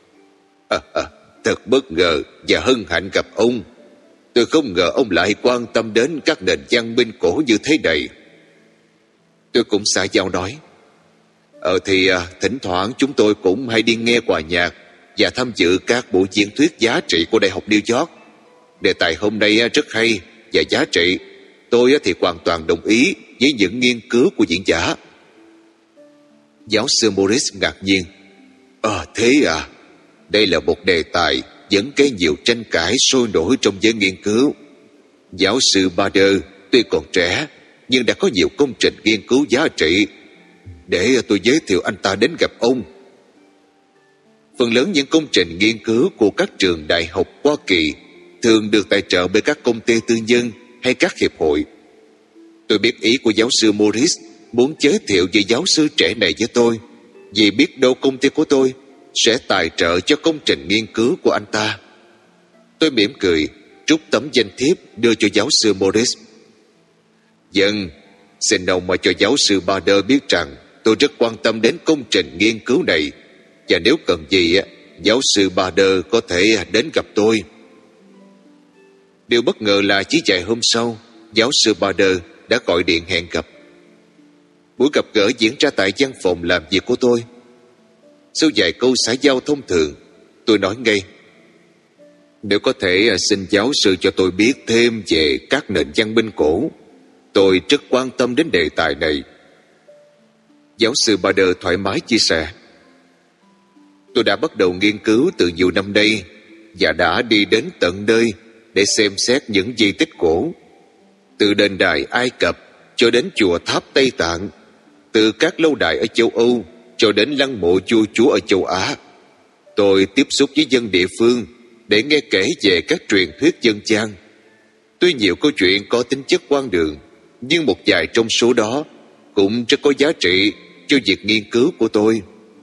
Speaker 1: thật bất ngờ và hân hạnh gặp ông. Tôi không ngờ ông lại quan tâm đến các nền văn minh cổ như thế này. Tôi cũng xã giao nói, thỉnh thoảng chúng tôi cũng hay đi nghe hòa nhạc và tham dự các buổi diễn thuyết giá trị của Đại học New York. Đề tài hôm nay rất hay và giá trị. Tôi thì hoàn toàn đồng ý với những nghiên cứu của diễn giả. Giáo sư Morris ngạc nhiên, thế à? Đây là một đề tài vẫn gây nhiều tranh cãi sôi nổi trong giới nghiên cứu. Giáo sư Bader tuy còn trẻ nhưng đã có nhiều công trình nghiên cứu giá trị. Để tôi giới thiệu anh ta đến gặp ông. Phần lớn những công trình nghiên cứu của các trường đại học Hoa Kỳ thường được tài trợ bởi các công ty tư nhân hay các hiệp hội. Tôi biết ý của giáo sư Morris muốn giới thiệu với giáo sư trẻ này với tôi, vì biết đâu công ty của tôi sẽ tài trợ cho công trình nghiên cứu của anh ta. Tôi mỉm cười, rút tấm danh thiếp đưa cho giáo sư Morris. Vâng, xin ông mà cho giáo sư Bader biết rằng tôi rất quan tâm đến công trình nghiên cứu này, và nếu cần gì, giáo sư Bader có thể đến gặp tôi. Điều bất ngờ là chỉ vài hôm sau, giáo sư Bader đã gọi điện hẹn gặp. Buổi gặp gỡ diễn ra tại văn phòng làm việc của tôi. Sau vài câu xã giao thông thường, tôi nói ngay: nếu có thể xin giáo sư cho tôi biết thêm về các nền văn minh cổ, tôi rất quan tâm đến đề tài này. Giáo sư Bader thoải mái chia sẻ: tôi đã bắt đầu nghiên cứu từ nhiều năm nay và đã đi đến tận nơi để xem xét những di tích cổ, từ đền đài Ai Cập cho đến chùa tháp Tây Tạng, từ các lâu đài ở châu Âu cho đến lăng mộ vua chúa ở châu Á. Tôi tiếp xúc với dân địa phương để nghe kể về các truyền thuyết dân gian. Tuy nhiều câu chuyện có tính chất hoang đường, nhưng một vài trong số đó cũng rất có giá trị cho việc nghiên cứu của tôi.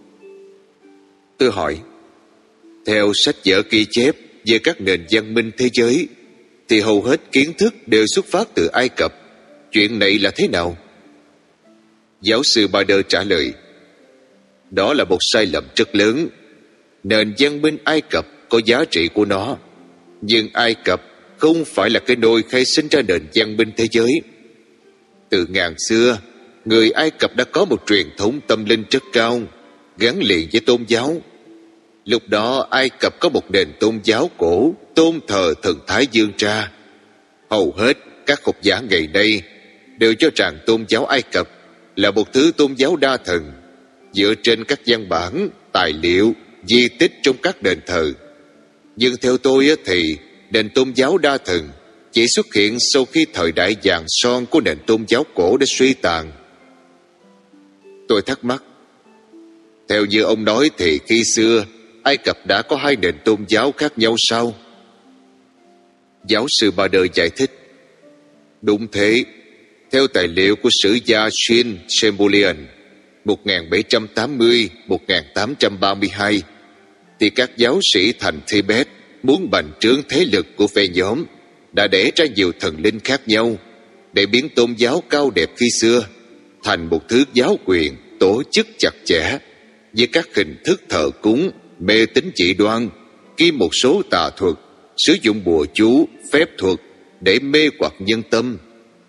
Speaker 1: Tôi hỏi: theo sách vở ghi chép về các nền văn minh thế giới thì hầu hết kiến thức đều xuất phát từ Ai Cập. Chuyện này là thế nào? Giáo sư Bader trả lời: đó là một sai lầm rất lớn. Nền văn minh Ai Cập có giá trị của nó, nhưng Ai Cập không phải là cái nôi khai sinh ra nền văn minh thế giới. Từ ngàn xưa, người Ai Cập đã có một truyền thống tâm linh rất cao, gắn liền với tôn giáo. Lúc đó Ai Cập có một nền tôn giáo cổ tôn thờ thần Thái Dương Ra. Hầu hết các học giả ngày nay đều cho rằng tôn giáo Ai Cập là một thứ tôn giáo đa thần, dựa trên các văn bản, tài liệu, di tích trong các đền thờ. Nhưng theo tôi thì nền tôn giáo đa thần chỉ xuất hiện sau khi thời đại vàng son của nền tôn giáo cổ đã suy tàn. Tôi thắc mắc: theo như ông nói thì khi xưa Ai Cập đã có hai nền tôn giáo khác nhau sao? Giáo sư Bader giải thích: đúng thế. Theo tài liệu của sử gia Jean Chambolian 1780-1832 thì các giáo sĩ thành Tibet muốn bành trướng thế lực của phe nhóm đã đẻ ra nhiều thần linh khác nhau để biến tôn giáo cao đẹp khi xưa thành một thứ giáo quyền tổ chức chặt chẽ với các hình thức thờ cúng, mê tín dị đoan, kiêm một số tà thuật, sử dụng bùa chú, phép thuật để mê hoặc nhân tâm.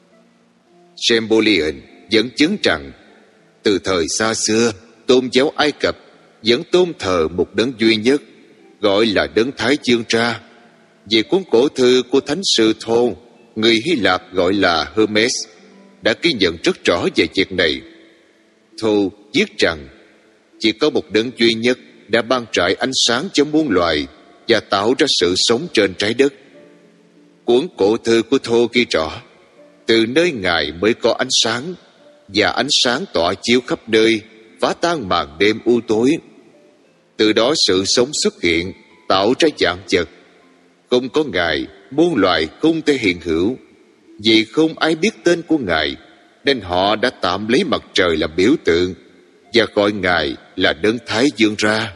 Speaker 1: Chambolian dẫn chứng rằng từ thời xa xưa, tôn giáo Ai Cập vẫn tôn thờ một đấng duy nhất, gọi là đấng Thái Dương Ra. Về cuốn cổ thư của thánh sư Thô, người Hy Lạp gọi là Hermes, đã ghi nhận rất rõ về việc này. Thô viết rằng chỉ có một đấng duy nhất đã ban trải ánh sáng cho muôn loài và tạo ra sự sống trên trái đất. Cuốn cổ thư của Thô ghi rõ: từ nơi Ngài mới có ánh sáng, và ánh sáng tỏa chiếu khắp nơi, phá tan màn đêm u tối. Từ đó sự sống xuất hiện, tạo ra vạn vật. Không có Ngài, muôn loài không thể hiện hữu. Vì không ai biết tên của Ngài, nên họ đã tạm lấy mặt trời làm biểu tượng và gọi Ngài là đấng Thái Dương Ra.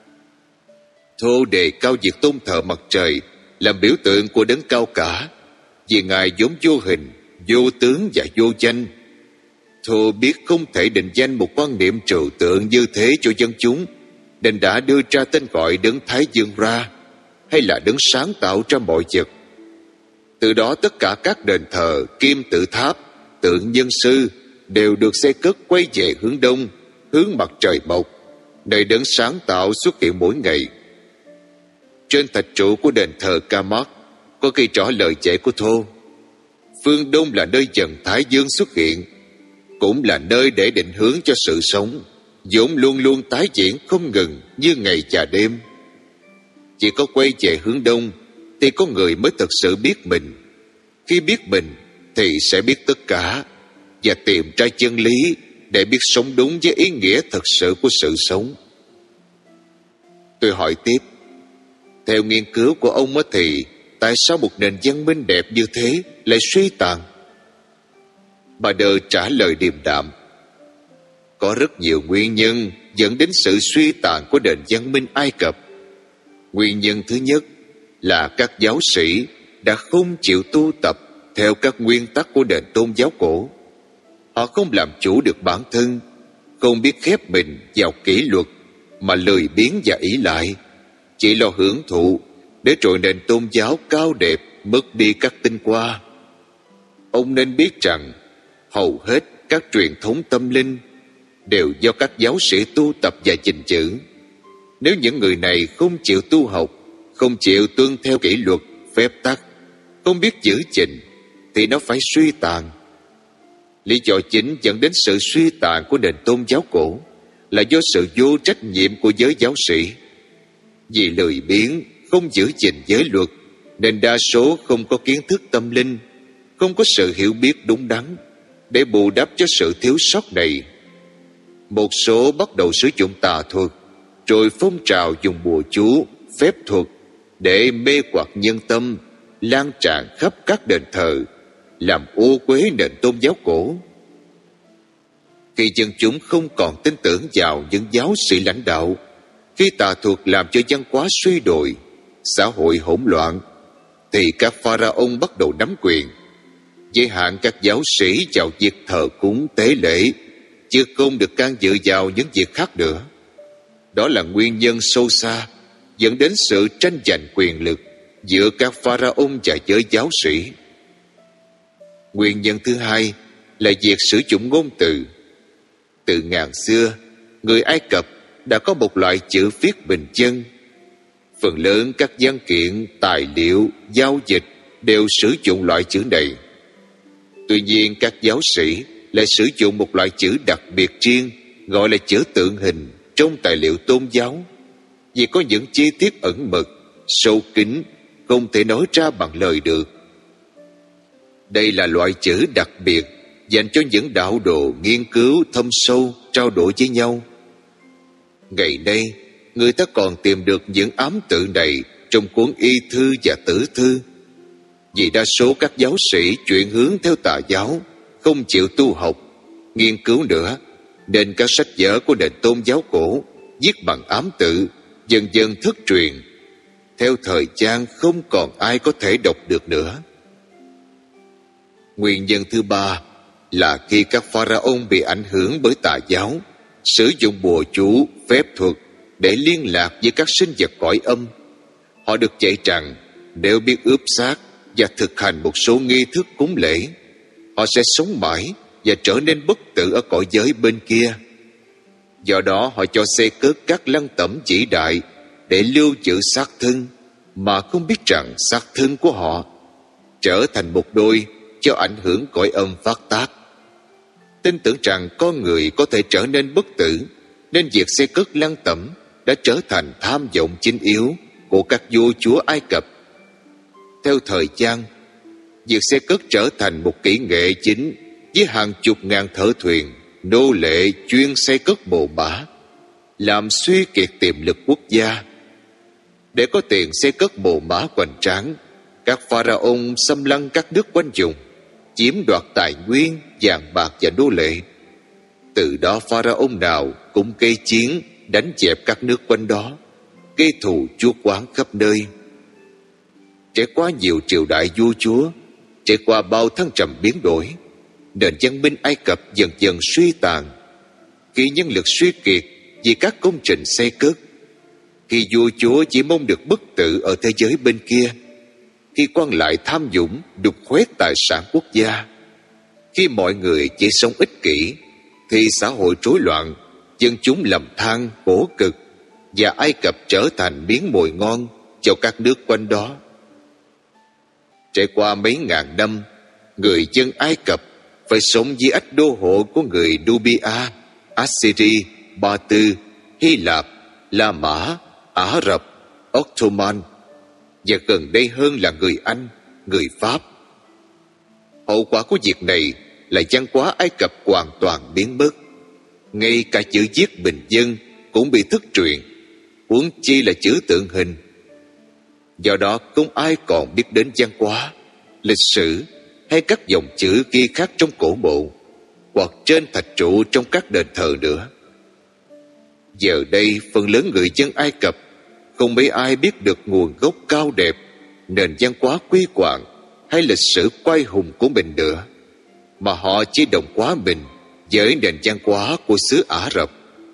Speaker 1: Thô đề cao việc tôn thờ mặt trời làm biểu tượng của đấng cao cả, vì Ngài vốn vô hình, vô tướng và vô danh. Thô biết không thể định danh một quan niệm trừu tượng như thế cho dân chúng, nên đã đưa ra tên gọi đấng Thái Dương Ra, hay là đấng sáng tạo ra mọi vật. Từ đó tất cả các đền thờ, kim tự tháp, tượng nhân sư đều được xây cất quay về hướng đông, hướng mặt trời mọc, nơi đấng sáng tạo xuất hiện mỗi ngày. Trên thạch trụ của đền thờ Kamak có ghi rõ lời dạy của Thô: phương đông là nơi dần Thái Dương xuất hiện, cũng là nơi để định hướng cho sự sống, vốn luôn luôn tái diễn không ngừng như ngày và đêm. Chỉ có quay về hướng đông thì có người mới thực sự biết mình. Khi biết mình thì sẽ biết tất cả, và tìm ra chân lý để biết sống đúng với ý nghĩa thật sự của sự sống. Tôi hỏi tiếp: theo nghiên cứu của ông thì tại sao một nền văn minh đẹp như thế lại suy tàn? Bader trả lời điềm đạm: có rất nhiều nguyên nhân dẫn đến sự suy tàn của nền văn minh Ai Cập. Nguyên nhân thứ nhất là các giáo sĩ đã không chịu tu tập theo các nguyên tắc của nền tôn giáo cổ. Họ không làm chủ được bản thân, không biết khép mình vào kỷ luật, mà lười biếng và ỷ lại, chỉ lo hưởng thụ, để rồi nền tôn giáo cao đẹp mất đi các tinh hoa. Ông nên biết rằng hầu hết các truyền thống tâm linh đều do các giáo sĩ tu tập và gìn giữ. Nếu những người này không chịu tu học, không chịu tuân theo kỷ luật, phép tắc, không biết giữ gìn, thì nó phải suy tàn. Lý do chính dẫn đến sự suy tàn của nền tôn giáo cổ là do sự vô trách nhiệm của giới giáo sĩ. Vì lười biếng, không giữ gìn giới luật, nên đa số không có kiến thức tâm linh, không có sự hiểu biết đúng đắn để bù đắp cho sự thiếu sót này. Một số bắt đầu sử dụng tà thuật, rồi phong trào dùng bùa chú, phép thuật để mê hoặc nhân tâm, lan tràn khắp các đền thờ, làm ô uế nền tôn giáo cổ. Khi dân chúng không còn tin tưởng vào những giáo sĩ lãnh đạo, khi tà thuật làm cho văn hóa suy đồi, xã hội hỗn loạn, thì các pharaoh bắt đầu nắm quyền, giới hạn các giáo sĩ vào việc thờ cúng tế lễ, chứ không được can dự vào những việc khác nữa. Đó là nguyên nhân sâu xa dẫn đến sự tranh giành quyền lực giữa các pharaoh và giới giáo sĩ. Nguyên nhân thứ hai là việc sử dụng ngôn từ. Từ ngàn xưa, người Ai Cập đã có một loại chữ viết bình dân. Phần lớn các văn kiện, tài liệu, giao dịch đều sử dụng loại chữ này. Tuy nhiên, các giáo sĩ lại sử dụng một loại chữ đặc biệt riêng, gọi là chữ tượng hình trong tài liệu tôn giáo, vì có những chi tiết ẩn mật, sâu kín, không thể nói ra bằng lời được. Đây là loại chữ đặc biệt dành cho những đạo đồ nghiên cứu thâm sâu, trao đổi với nhau. Ngày nay, người ta còn tìm được những ám tự này trong cuốn y thư và tử thư. Vì đa số các giáo sĩ chuyển hướng theo tà giáo, không chịu tu học, nghiên cứu nữa, nên các sách vở của nền tôn giáo cổ viết bằng ám tự dần dần thất truyền. Theo thời gian không còn ai có thể đọc được nữa. Nguyên nhân thứ ba là khi các pharaoh bị ảnh hưởng bởi tà giáo, sử dụng bùa chú, phép thuật để liên lạc với các sinh vật cõi âm. Họ được dạy rằng nếu biết ướp xác và thực hành một số nghi thức cúng lễ, họ sẽ sống mãi và trở nên bất tử ở cõi giới bên kia. Do đó họ cho xây cất các lăng tẩm vĩ đại để lưu trữ xác thân, mà không biết rằng xác thân của họ trở thành một đôi cho ảnh hưởng cõi âm phát tác. Tin tưởng rằng con người có thể trở nên bất tử, nên việc xây cất lăng tẩm đã trở thành tham vọng chính yếu của các vua chúa Ai Cập. Theo thời gian, việc xây cất trở thành một kỹ nghệ chính với hàng chục ngàn thợ thuyền, nô lệ chuyên xây cất mồ mả, làm suy kiệt tiềm lực quốc gia. Để có tiền xây cất mồ mả hoành tráng, các pharaoh xâm lăng các nước quanh vùng, chiếm đoạt tài nguyên, vàng bạc và nô lệ. Từ đó pharaoh nào cũng gây chiến, đánh dẹp các nước quanh đó, gây thù chuốc oán khắp nơi. Trải qua nhiều triều đại vua chúa, trải qua bao thăng trầm biến đổi, nền văn minh Ai Cập dần dần suy tàn. Khi nhân lực suy kiệt vì các công trình xây cất, khi vua chúa chỉ mong được bất tử ở thế giới bên kia, khi quan lại tham nhũng đục khoét tài sản quốc gia, khi mọi người chỉ sống ích kỷ, thì xã hội rối loạn, dân chúng lầm than khổ cực, và Ai Cập trở thành miếng mồi ngon cho các nước quanh đó. Trải qua mấy ngàn năm, người dân Ai Cập phải sống dưới ách đô hộ của người Nubia, Assyri, Ba Tư, Hy Lạp, La Mã, Ả Rập, Ottoman, và gần đây hơn là người Anh, người Pháp. Hậu quả của việc này là văn hóa Ai Cập hoàn toàn biến mất. Ngay cả chữ viết bình dân cũng bị thất truyền, huống chi là chữ tượng hình. Do đó không ai còn biết đến văn hóa, lịch sử hay các dòng chữ ghi khắc trong cổ mộ hoặc trên thạch trụ trong các đền thờ nữa. Giờ đây phần lớn người dân Ai Cập không mấy ai biết được nguồn gốc cao đẹp nền văn hóa quy hoàng hay lịch sử quay hùng của mình nữa, mà họ chỉ đồng hóa mình với nền văn hóa của xứ Ả Rập.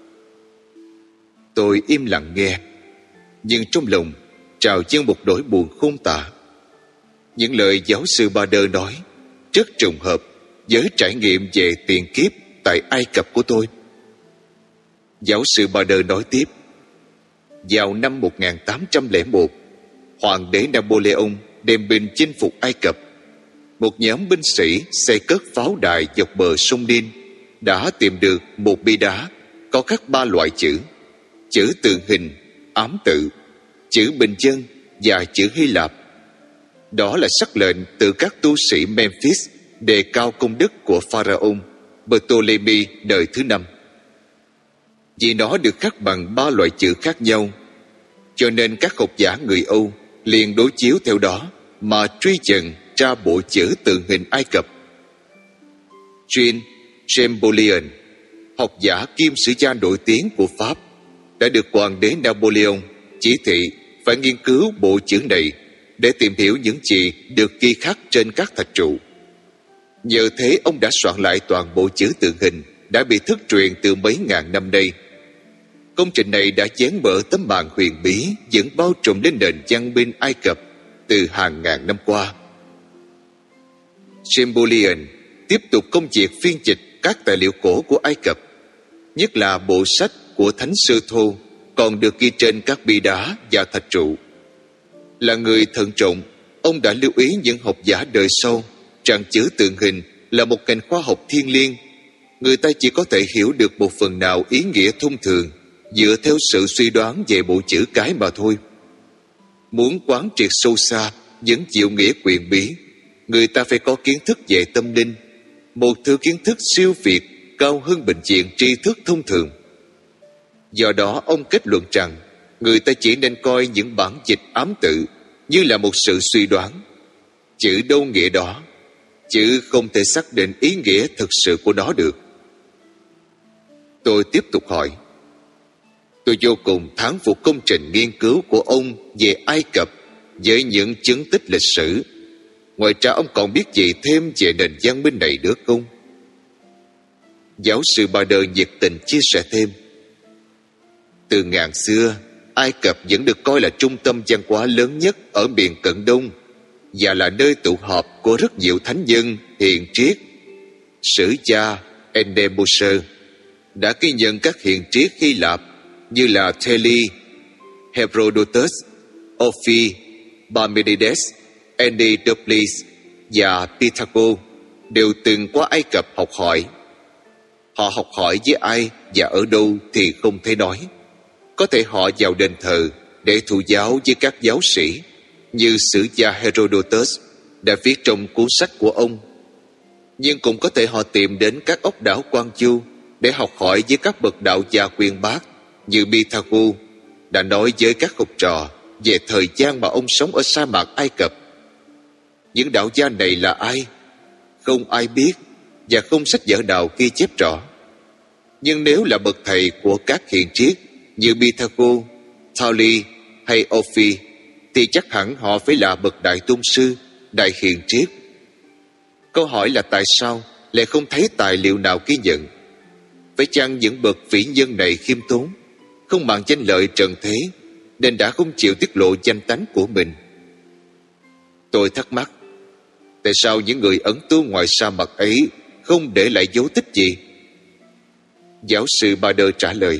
Speaker 1: Tôi im lặng nghe, nhưng trong lòng trào dâng một nỗi buồn khôn tả. Những lời giáo sư Bader nói rất trùng hợp với trải nghiệm về tiền kiếp tại Ai Cập của tôi. Giáo sư Bader nói tiếp: vào năm 1801, Hoàng đế Napoleon đem binh chinh phục Ai Cập. Một nhóm binh sĩ xây cất pháo đài dọc bờ sông Nin đã tìm được một bi đá có khắc 3 loại chữ: chữ tượng hình, ám tự, chữ bình dân và chữ Hy Lạp. Đó là sắc lệnh từ các tu sĩ Memphis đề cao công đức của Pharaoh Ptolemy đời thứ 5. Vì nó được khắc bằng 3 loại chữ khác nhau, cho nên các học giả người Âu liền đối chiếu theo đó mà truy dần ra bộ chữ tượng hình Ai Cập. Jean Champollion, học giả kiêm sử gia nổi tiếng của Pháp, đã được Hoàng đế Napoleon chỉ thị phải nghiên cứu bộ chữ này để tìm hiểu những gì được ghi khắc trên các thạch trụ. Nhờ thế ông đã soạn lại toàn bộ chữ tượng hình đã bị thất truyền từ mấy ngàn năm nay. Công trình này đã chén mở tấm màn huyền bí vẫn bao trùm lên nền văn minh Ai Cập từ hàng ngàn năm qua. Champollion tiếp tục công việc phiên dịch các tài liệu cổ của Ai Cập, nhất là bộ sách của Thánh Sư Thô còn được ghi trên các bi đá và thạch trụ. Là người thận trọng, ông đã lưu ý những học giả đời sau rằng chữ tượng hình là một ngành khoa học thiêng liêng. Người ta chỉ có thể hiểu được một phần nào ý nghĩa thông thường dựa theo sự suy đoán về bộ chữ cái mà thôi. Muốn quán triệt sâu xa những diệu nghĩa quyền bí, người ta phải có kiến thức về tâm linh, một thứ kiến thức siêu việt cao hơn bệnh viện tri thức thông thường. Do đó ông kết luận rằng người ta chỉ nên coi những bản dịch ám tự như là một sự suy đoán. Chữ đâu nghĩa đó, chứ không thể xác định ý nghĩa thực sự của nó được. Tôi tiếp tục hỏi: tôi vô cùng thán phục công trình nghiên cứu của ông về Ai Cập với những chứng tích lịch sử. Ngoài ra ông còn biết gì thêm về nền văn minh này được không? Giáo sư Bader nhiệt tình chia sẻ thêm: từ ngàn xưa, Ai Cập vẫn được coi là trung tâm văn hóa lớn nhất ở miền Cận Đông và là nơi tụ họp của rất nhiều thánh nhân hiền triết. Sử gia Ennemoser đã ghi nhận các hiền triết Hy Lạp như là Thales, Herodotus, Ophir, Parmenides, Empedocles và Pythagore đều từng qua Ai Cập học hỏi. Họ học hỏi với ai và ở đâu thì không thể nói. Có thể họ vào đền thờ để thụ giáo với các giáo sĩ, như sử gia Herodotus đã viết trong cuốn sách của ông. Nhưng cũng có thể họ tìm đến các ốc đảo Quan Du để học hỏi với các bậc đạo gia uyên bác, như Pythagore đã nói với các học trò về thời gian mà ông sống ở sa mạc Ai Cập. Những đạo gia này là ai? Không ai biết, và không sách vở nào ghi chép rõ. Nhưng nếu là bậc thầy của các hiền triết như Pythagore, Thales hay Ophir, thì chắc hẳn họ phải là bậc đại tôn sư, đại hiền triết. Câu hỏi là tại sao lại không thấy tài liệu nào ghi nhận? Phải chăng những bậc vĩ nhân này khiêm tốn, không màng danh lợi trần thế, nên đã không chịu tiết lộ danh tánh của mình? Tôi thắc mắc, tại sao những người ẩn tu ngoài sa mạc ấy không để lại dấu tích gì? Giáo sư Bader trả lời: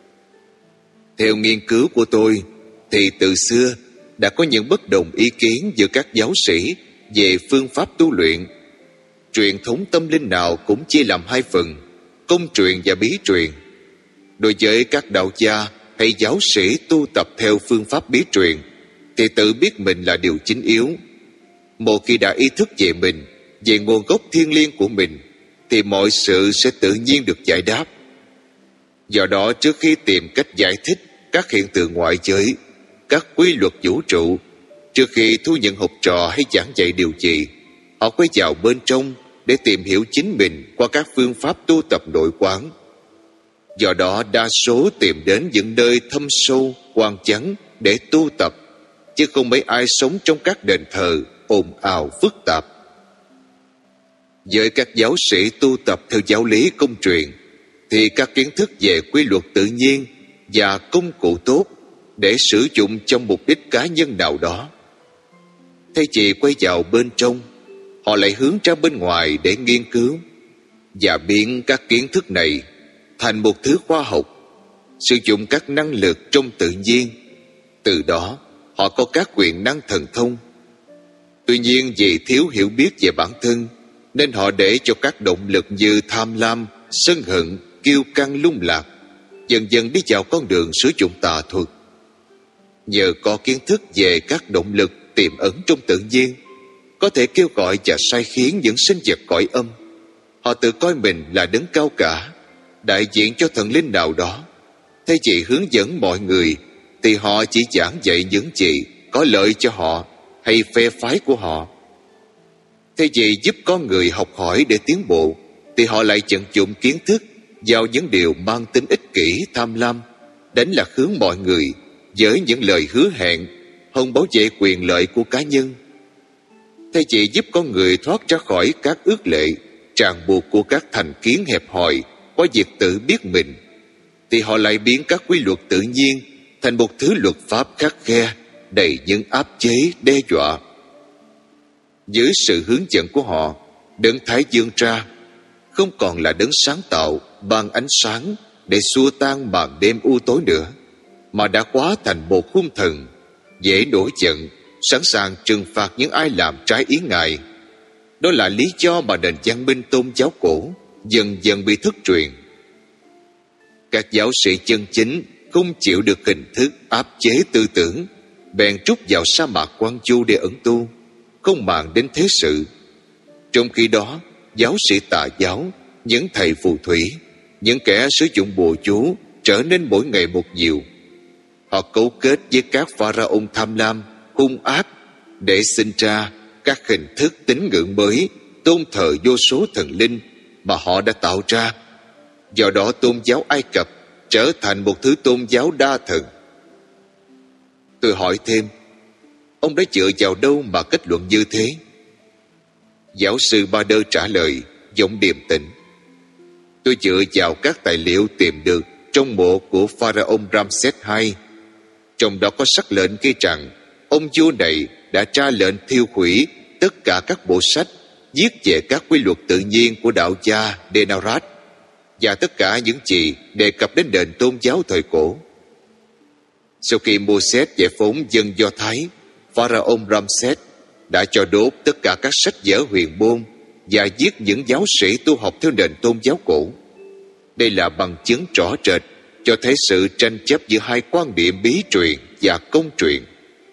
Speaker 1: theo nghiên cứu của tôi, thì từ xưa đã có những bất đồng ý kiến giữa các giáo sĩ về phương pháp tu luyện. Truyền thống tâm linh nào cũng chia làm hai phần: công truyền và bí truyền. Đối với các đạo gia hay giáo sĩ tu tập theo phương pháp bí truyền, thì tự biết mình là điều chính yếu. Một khi đã ý thức về mình, về nguồn gốc thiêng liêng của mình, thì mọi sự sẽ tự nhiên được giải đáp. Do đó, trước khi tìm cách giải thích các hiện tượng ngoại giới, các quy luật vũ trụ, trước khi thu nhận học trò hay giảng dạy điều gì, họ quay vào bên trong để tìm hiểu chính mình qua các phương pháp tu tập nội quán. Do đó, đa số tìm đến những nơi thâm sâu, quan chánh để tu tập, chứ không mấy ai sống trong các đền thờ ồn ào phức tạp. Với các giáo sĩ tu tập theo giáo lý công truyền, thì các kiến thức về quy luật tự nhiên và công cụ tốt để sử dụng trong mục đích cá nhân nào đó. Thay vì quay vào bên trong, họ lại hướng ra bên ngoài để nghiên cứu và biến các kiến thức này thành một thứ khoa học, sử dụng các năng lực trong tự nhiên. Từ đó, họ có các quyền năng thần thông. Tuy nhiên, vì thiếu hiểu biết về bản thân, nên họ để cho các động lực như tham lam, sân hận, kiêu căng lung lạc dần dần đi vào con đường sử dụng tà thuật. Nhờ có kiến thức về các động lực tiềm ẩn trong tự nhiên, có thể kêu gọi và sai khiến những sinh vật cõi âm, họ tự coi mình là đấng cao cả, đại diện cho thần linh nào đó. Thay vì hướng dẫn mọi người, thì họ chỉ giảng dạy những gì có lợi cho họ hay phe phái của họ. Thay vì giúp con người học hỏi để tiến bộ, thì họ lại vận dụng kiến thức vào những điều mang tính ích kỷ, tham lam, đánh lạc hướng mọi người với những lời hứa hẹn hòng bảo vệ quyền lợi của cá nhân. Thay vì giúp con người thoát ra khỏi các ước lệ, ràng buộc của các thành kiến hẹp hòi qua việc tự biết mình, thì họ lại biến các quy luật tự nhiên thành một thứ luật pháp khắt khe, đầy những áp chế, đe dọa. Dưới sự hướng dẫn của họ, đấng Thái Dương Ra không còn là đấng sáng tạo, ban ánh sáng để xua tan màn đêm u tối nữa, mà đã hóa thành một hung thần, dễ nổi giận, sẵn sàng trừng phạt những ai làm trái ý Ngài. Đó là lý do mà nền văn minh tôn giáo cổ dần dần bị thất truyền. Các giáo sĩ chân chính không chịu được hình thức áp chế tư tưởng, bèn trút vào sa mạc Quang Chu để ẩn tu, không màng đến thế sự. Trong khi đó, giáo sĩ tà giáo, những thầy phù thủy, những kẻ sử dụng bùa chú trở nên mỗi ngày một nhiều. Họ cấu kết với các pharaoh tham lam, hung ác để sinh ra các hình thức tín ngưỡng mới, tôn thờ vô số thần linh mà họ đã tạo ra. Do đó tôn giáo Ai Cập trở thành một thứ tôn giáo đa thần. Tôi hỏi thêm, ông đã dựa vào đâu mà kết luận như thế? Giáo sư Bader trả lời giọng điềm tĩnh, tôi dựa vào các tài liệu tìm được trong mộ của pharaoh Ramses II. Trong đó có sắc lệnh ghi rằng ông vua này đã ra lệnh thiêu hủy tất cả các bộ sách viết về các quy luật tự nhiên của đạo gia Denarat và tất cả những gì đề cập đến nền tôn giáo thời cổ. Sau khi Moses giải phóng dân Do Thái, pharaoh Ramses đã cho đốt tất cả các sách vở huyền môn và giết những giáo sĩ tu học theo nền tôn giáo cổ. Đây là bằng chứng rõ rệt cho thấy sự tranh chấp giữa hai quan điểm bí truyền và công truyền.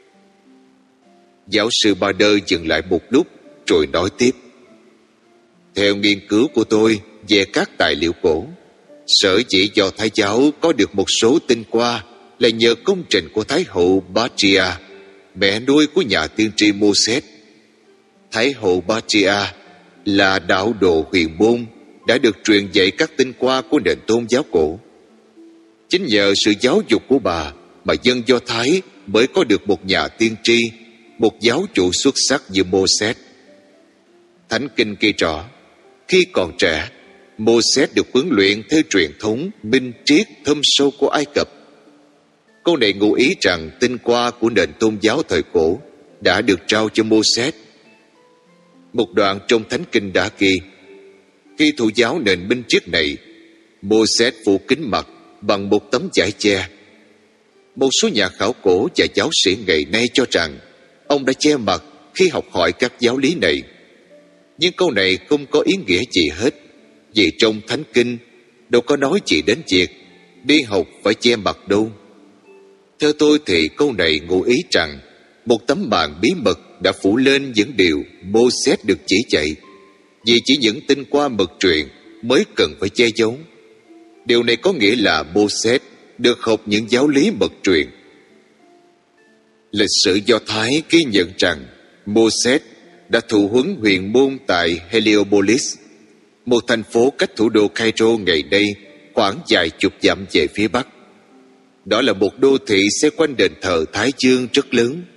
Speaker 1: Giáo sư Bader dừng lại một lúc rồi nói tiếp, theo nghiên cứu của tôi về các tài liệu cổ, sở dĩ Do Thái giáo có được một số tinh hoa là nhờ công trình của Thái hậu Batria, mẹ nuôi của nhà tiên tri Moses. Thái hậu Batria là đạo đồ huyền môn đã được truyền dạy các tinh hoa của nền tôn giáo cổ. Chính nhờ sự giáo dục của bà mà dân Do Thái mới có được một nhà tiên tri, một giáo chủ xuất sắc như Moses. Thánh Kinh ghi rõ, khi còn trẻ, Moses được huấn luyện theo truyền thống minh triết thâm sâu của Ai Cập. Câu này ngụ ý rằng tinh hoa của nền tôn giáo thời cổ đã được trao cho Moses. Một đoạn trong Thánh Kinh đã ghi, khi thụ giáo nền minh triết này, Moses phủ kín mặt bằng một tấm vải che. Một số nhà khảo cổ và giáo sĩ ngày nay cho rằng ông đã che mặt khi học hỏi các giáo lý này. Nhưng câu này không có ý nghĩa gì hết, vì trong Thánh Kinh đâu có nói gì đến việc đi học phải che mặt đâu. Theo tôi thì câu này ngụ ý rằng một tấm màn bí mật đã phủ lên những điều Moses được chỉ dạy, vì chỉ những tinh hoa mật truyền mới cần phải che giấu. Điều này có nghĩa là Moses được học những giáo lý mật truyền. Lịch sử Do Thái ghi nhận rằng Moses đã thụ huấn huyền môn tại Heliopolis, một thành phố cách thủ đô Cairo ngày nay khoảng vài chục dặm về phía bắc. Đó là một đô thị xoay quanh đền thờ Thái Dương rất lớn,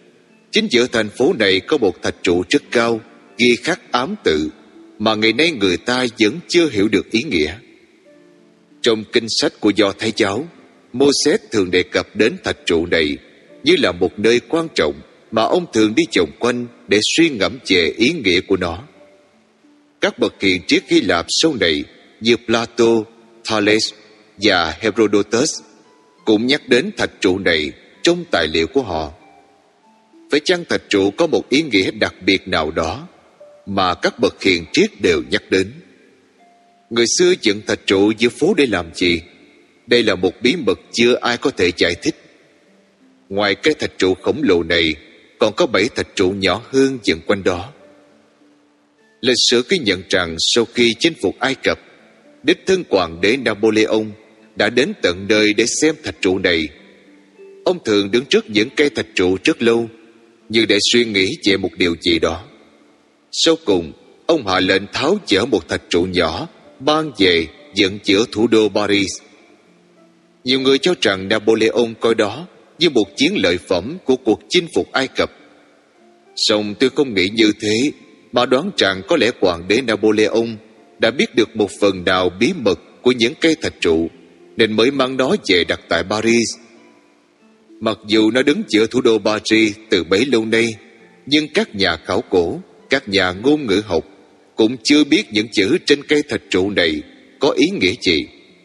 Speaker 1: Chính giữa thành phố này có một thạch trụ rất cao, ghi khắc ám tự mà ngày nay người ta vẫn chưa hiểu được ý nghĩa. Trong kinh sách của Do Thái giáo, Mô-sét thường đề cập đến thạch trụ này như là một nơi quan trọng mà ông thường đi vòng quanh để suy ngẫm về ý nghĩa của nó. Các bậc hiền triết Hy Lạp sau này như Plato, Thales và Herodotus cũng nhắc đến thạch trụ này trong tài liệu của họ. Phải chăng thạch trụ có một ý nghĩa đặc biệt nào đó mà các bậc hiền triết đều nhắc đến? Người xưa dựng thạch trụ giữa phố để làm gì? Đây là một bí mật chưa ai có thể giải thích. Ngoài cái thạch trụ khổng lồ này, còn có 7 thạch trụ nhỏ hơn dựng quanh đó. Lịch sử ghi nhận rằng sau khi chinh phục Ai Cập, đích thân hoàng đế Napoleon đã đến tận nơi để xem thạch trụ này. Ông thường đứng trước những cây thạch trụ rất lâu, như để suy nghĩ về một điều gì đó. Sau cùng, ông hạ lệnh tháo dỡ một thạch trụ nhỏ mang về dựng giữa thủ đô Paris. Nhiều người cho rằng Napoleon coi đó như một chiến lợi phẩm của cuộc chinh phục Ai Cập. Song tôi không nghĩ như thế, mà đoán rằng có lẽ hoàng đế Napoleon đã biết được một phần nào bí mật của những cây thạch trụ, nên mới mang nó về đặt tại Paris. Mặc dù nó đứng giữa thủ đô Paris từ bấy lâu nay, nhưng các nhà khảo cổ, các nhà ngôn ngữ học cũng chưa biết những chữ trên cây thạch trụ này có ý nghĩa gì.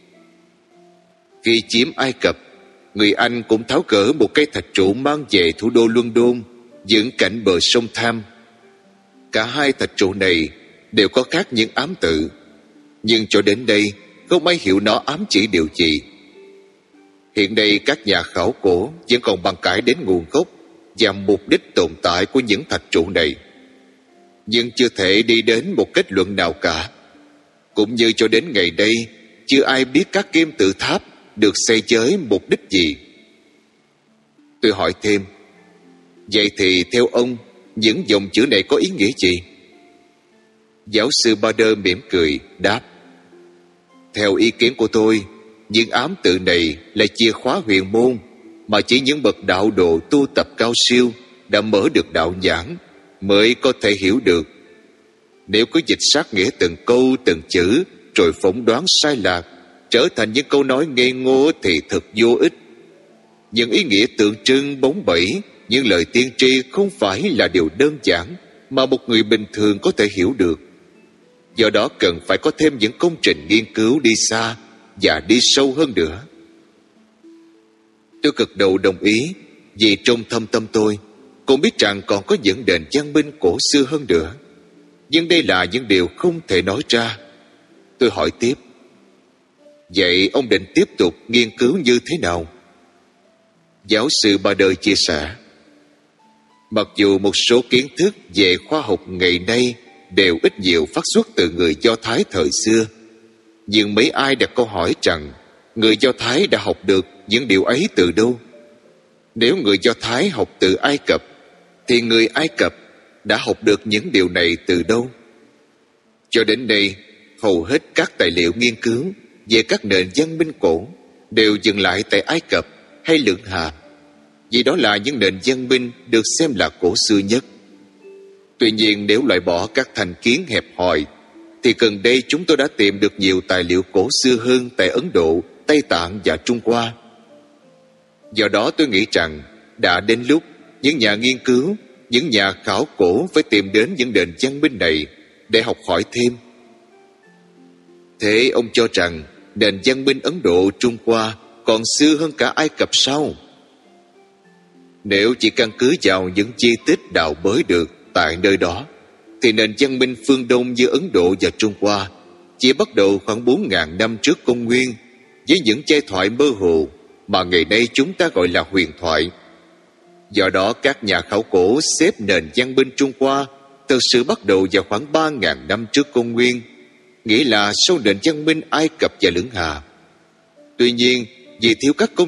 Speaker 1: Khi chiếm Ai Cập, người Anh cũng tháo gỡ một cây thạch trụ mang về thủ đô London, dựng cạnh bờ sông Tham. Cả hai thạch trụ này đều có khắc những ám tự, nhưng cho đến đây không ai hiểu nó ám chỉ điều gì. Hiện nay các nhà khảo cổ vẫn còn bàn cãi đến nguồn gốc và mục đích tồn tại của những thạch trụ này, nhưng chưa thể đi đến một kết luận nào cả. Cũng như cho đến ngày đây, chưa ai biết các kim tự tháp được xây với mục đích gì. Tôi hỏi thêm, vậy thì theo ông, những dòng chữ này có ý nghĩa gì? Giáo sư Bader mỉm cười đáp, theo ý kiến của tôi, những ám tự này là chìa khóa huyền môn mà chỉ những bậc đạo đồ tu tập cao siêu đã mở được đạo nhãn mới có thể hiểu được. Nếu cứ dịch sát nghĩa từng câu từng chữ rồi phỏng đoán sai lạc, trở thành những câu nói ngây ngô thì thật vô ích. Những ý nghĩa tượng trưng bóng bẩy, những lời tiên tri không phải là điều đơn giản mà một người bình thường có thể hiểu được. Do đó cần phải có thêm những công trình nghiên cứu đi xa và đi sâu hơn nữa. Tôi gật đầu đồng ý, vì trong thâm tâm tôi cũng biết rằng còn có những nền văn minh cổ xưa hơn nữa. Nhưng đây là những điều không thể nói ra. Tôi hỏi tiếp, vậy ông định tiếp tục nghiên cứu như thế nào? Giáo sư Bader chia sẻ, mặc dù một số kiến thức về khoa học ngày nay đều ít nhiều phát xuất từ người Do Thái thời xưa, nhưng mấy ai đặt câu hỏi rằng người Do Thái đã học được những điều ấy từ đâu? Nếu người Do Thái học từ Ai Cập, thì người Ai Cập đã học được những điều này từ đâu? Cho đến nay, hầu hết các tài liệu nghiên cứu về các nền văn minh cổ đều dừng lại tại Ai Cập hay Lưỡng Hà, vì đó là những nền văn minh được xem là cổ xưa nhất. Tuy nhiên, nếu loại bỏ các thành kiến hẹp hòi, thì gần đây chúng tôi đã tìm được nhiều tài liệu cổ xưa hơn tại Ấn Độ, Tây Tạng và Trung Hoa. Do đó tôi nghĩ rằng đã đến lúc những nhà nghiên cứu, những nhà khảo cổ phải tìm đến những nền văn minh này để học hỏi thêm. Thế ông cho rằng nền văn minh Ấn Độ, Trung Hoa còn xưa hơn cả Ai Cập sao? Nếu chỉ căn cứ vào những chi tiết đào bới được tại nơi đó, thì nền văn minh phương Đông như Ấn Độ và Trung Hoa chỉ bắt đầu khoảng 4.000 năm trước công nguyên, với những giai thoại mơ hồ mà ngày nay chúng ta gọi là huyền thoại. Do đó các nhà khảo cổ xếp nền văn minh Trung Hoa thực sự bắt đầu vào khoảng 3.000 năm trước công nguyên, nghĩa là sau nền văn minh Ai Cập và Lưỡng Hà. Tuy nhiên, vì thiếu các công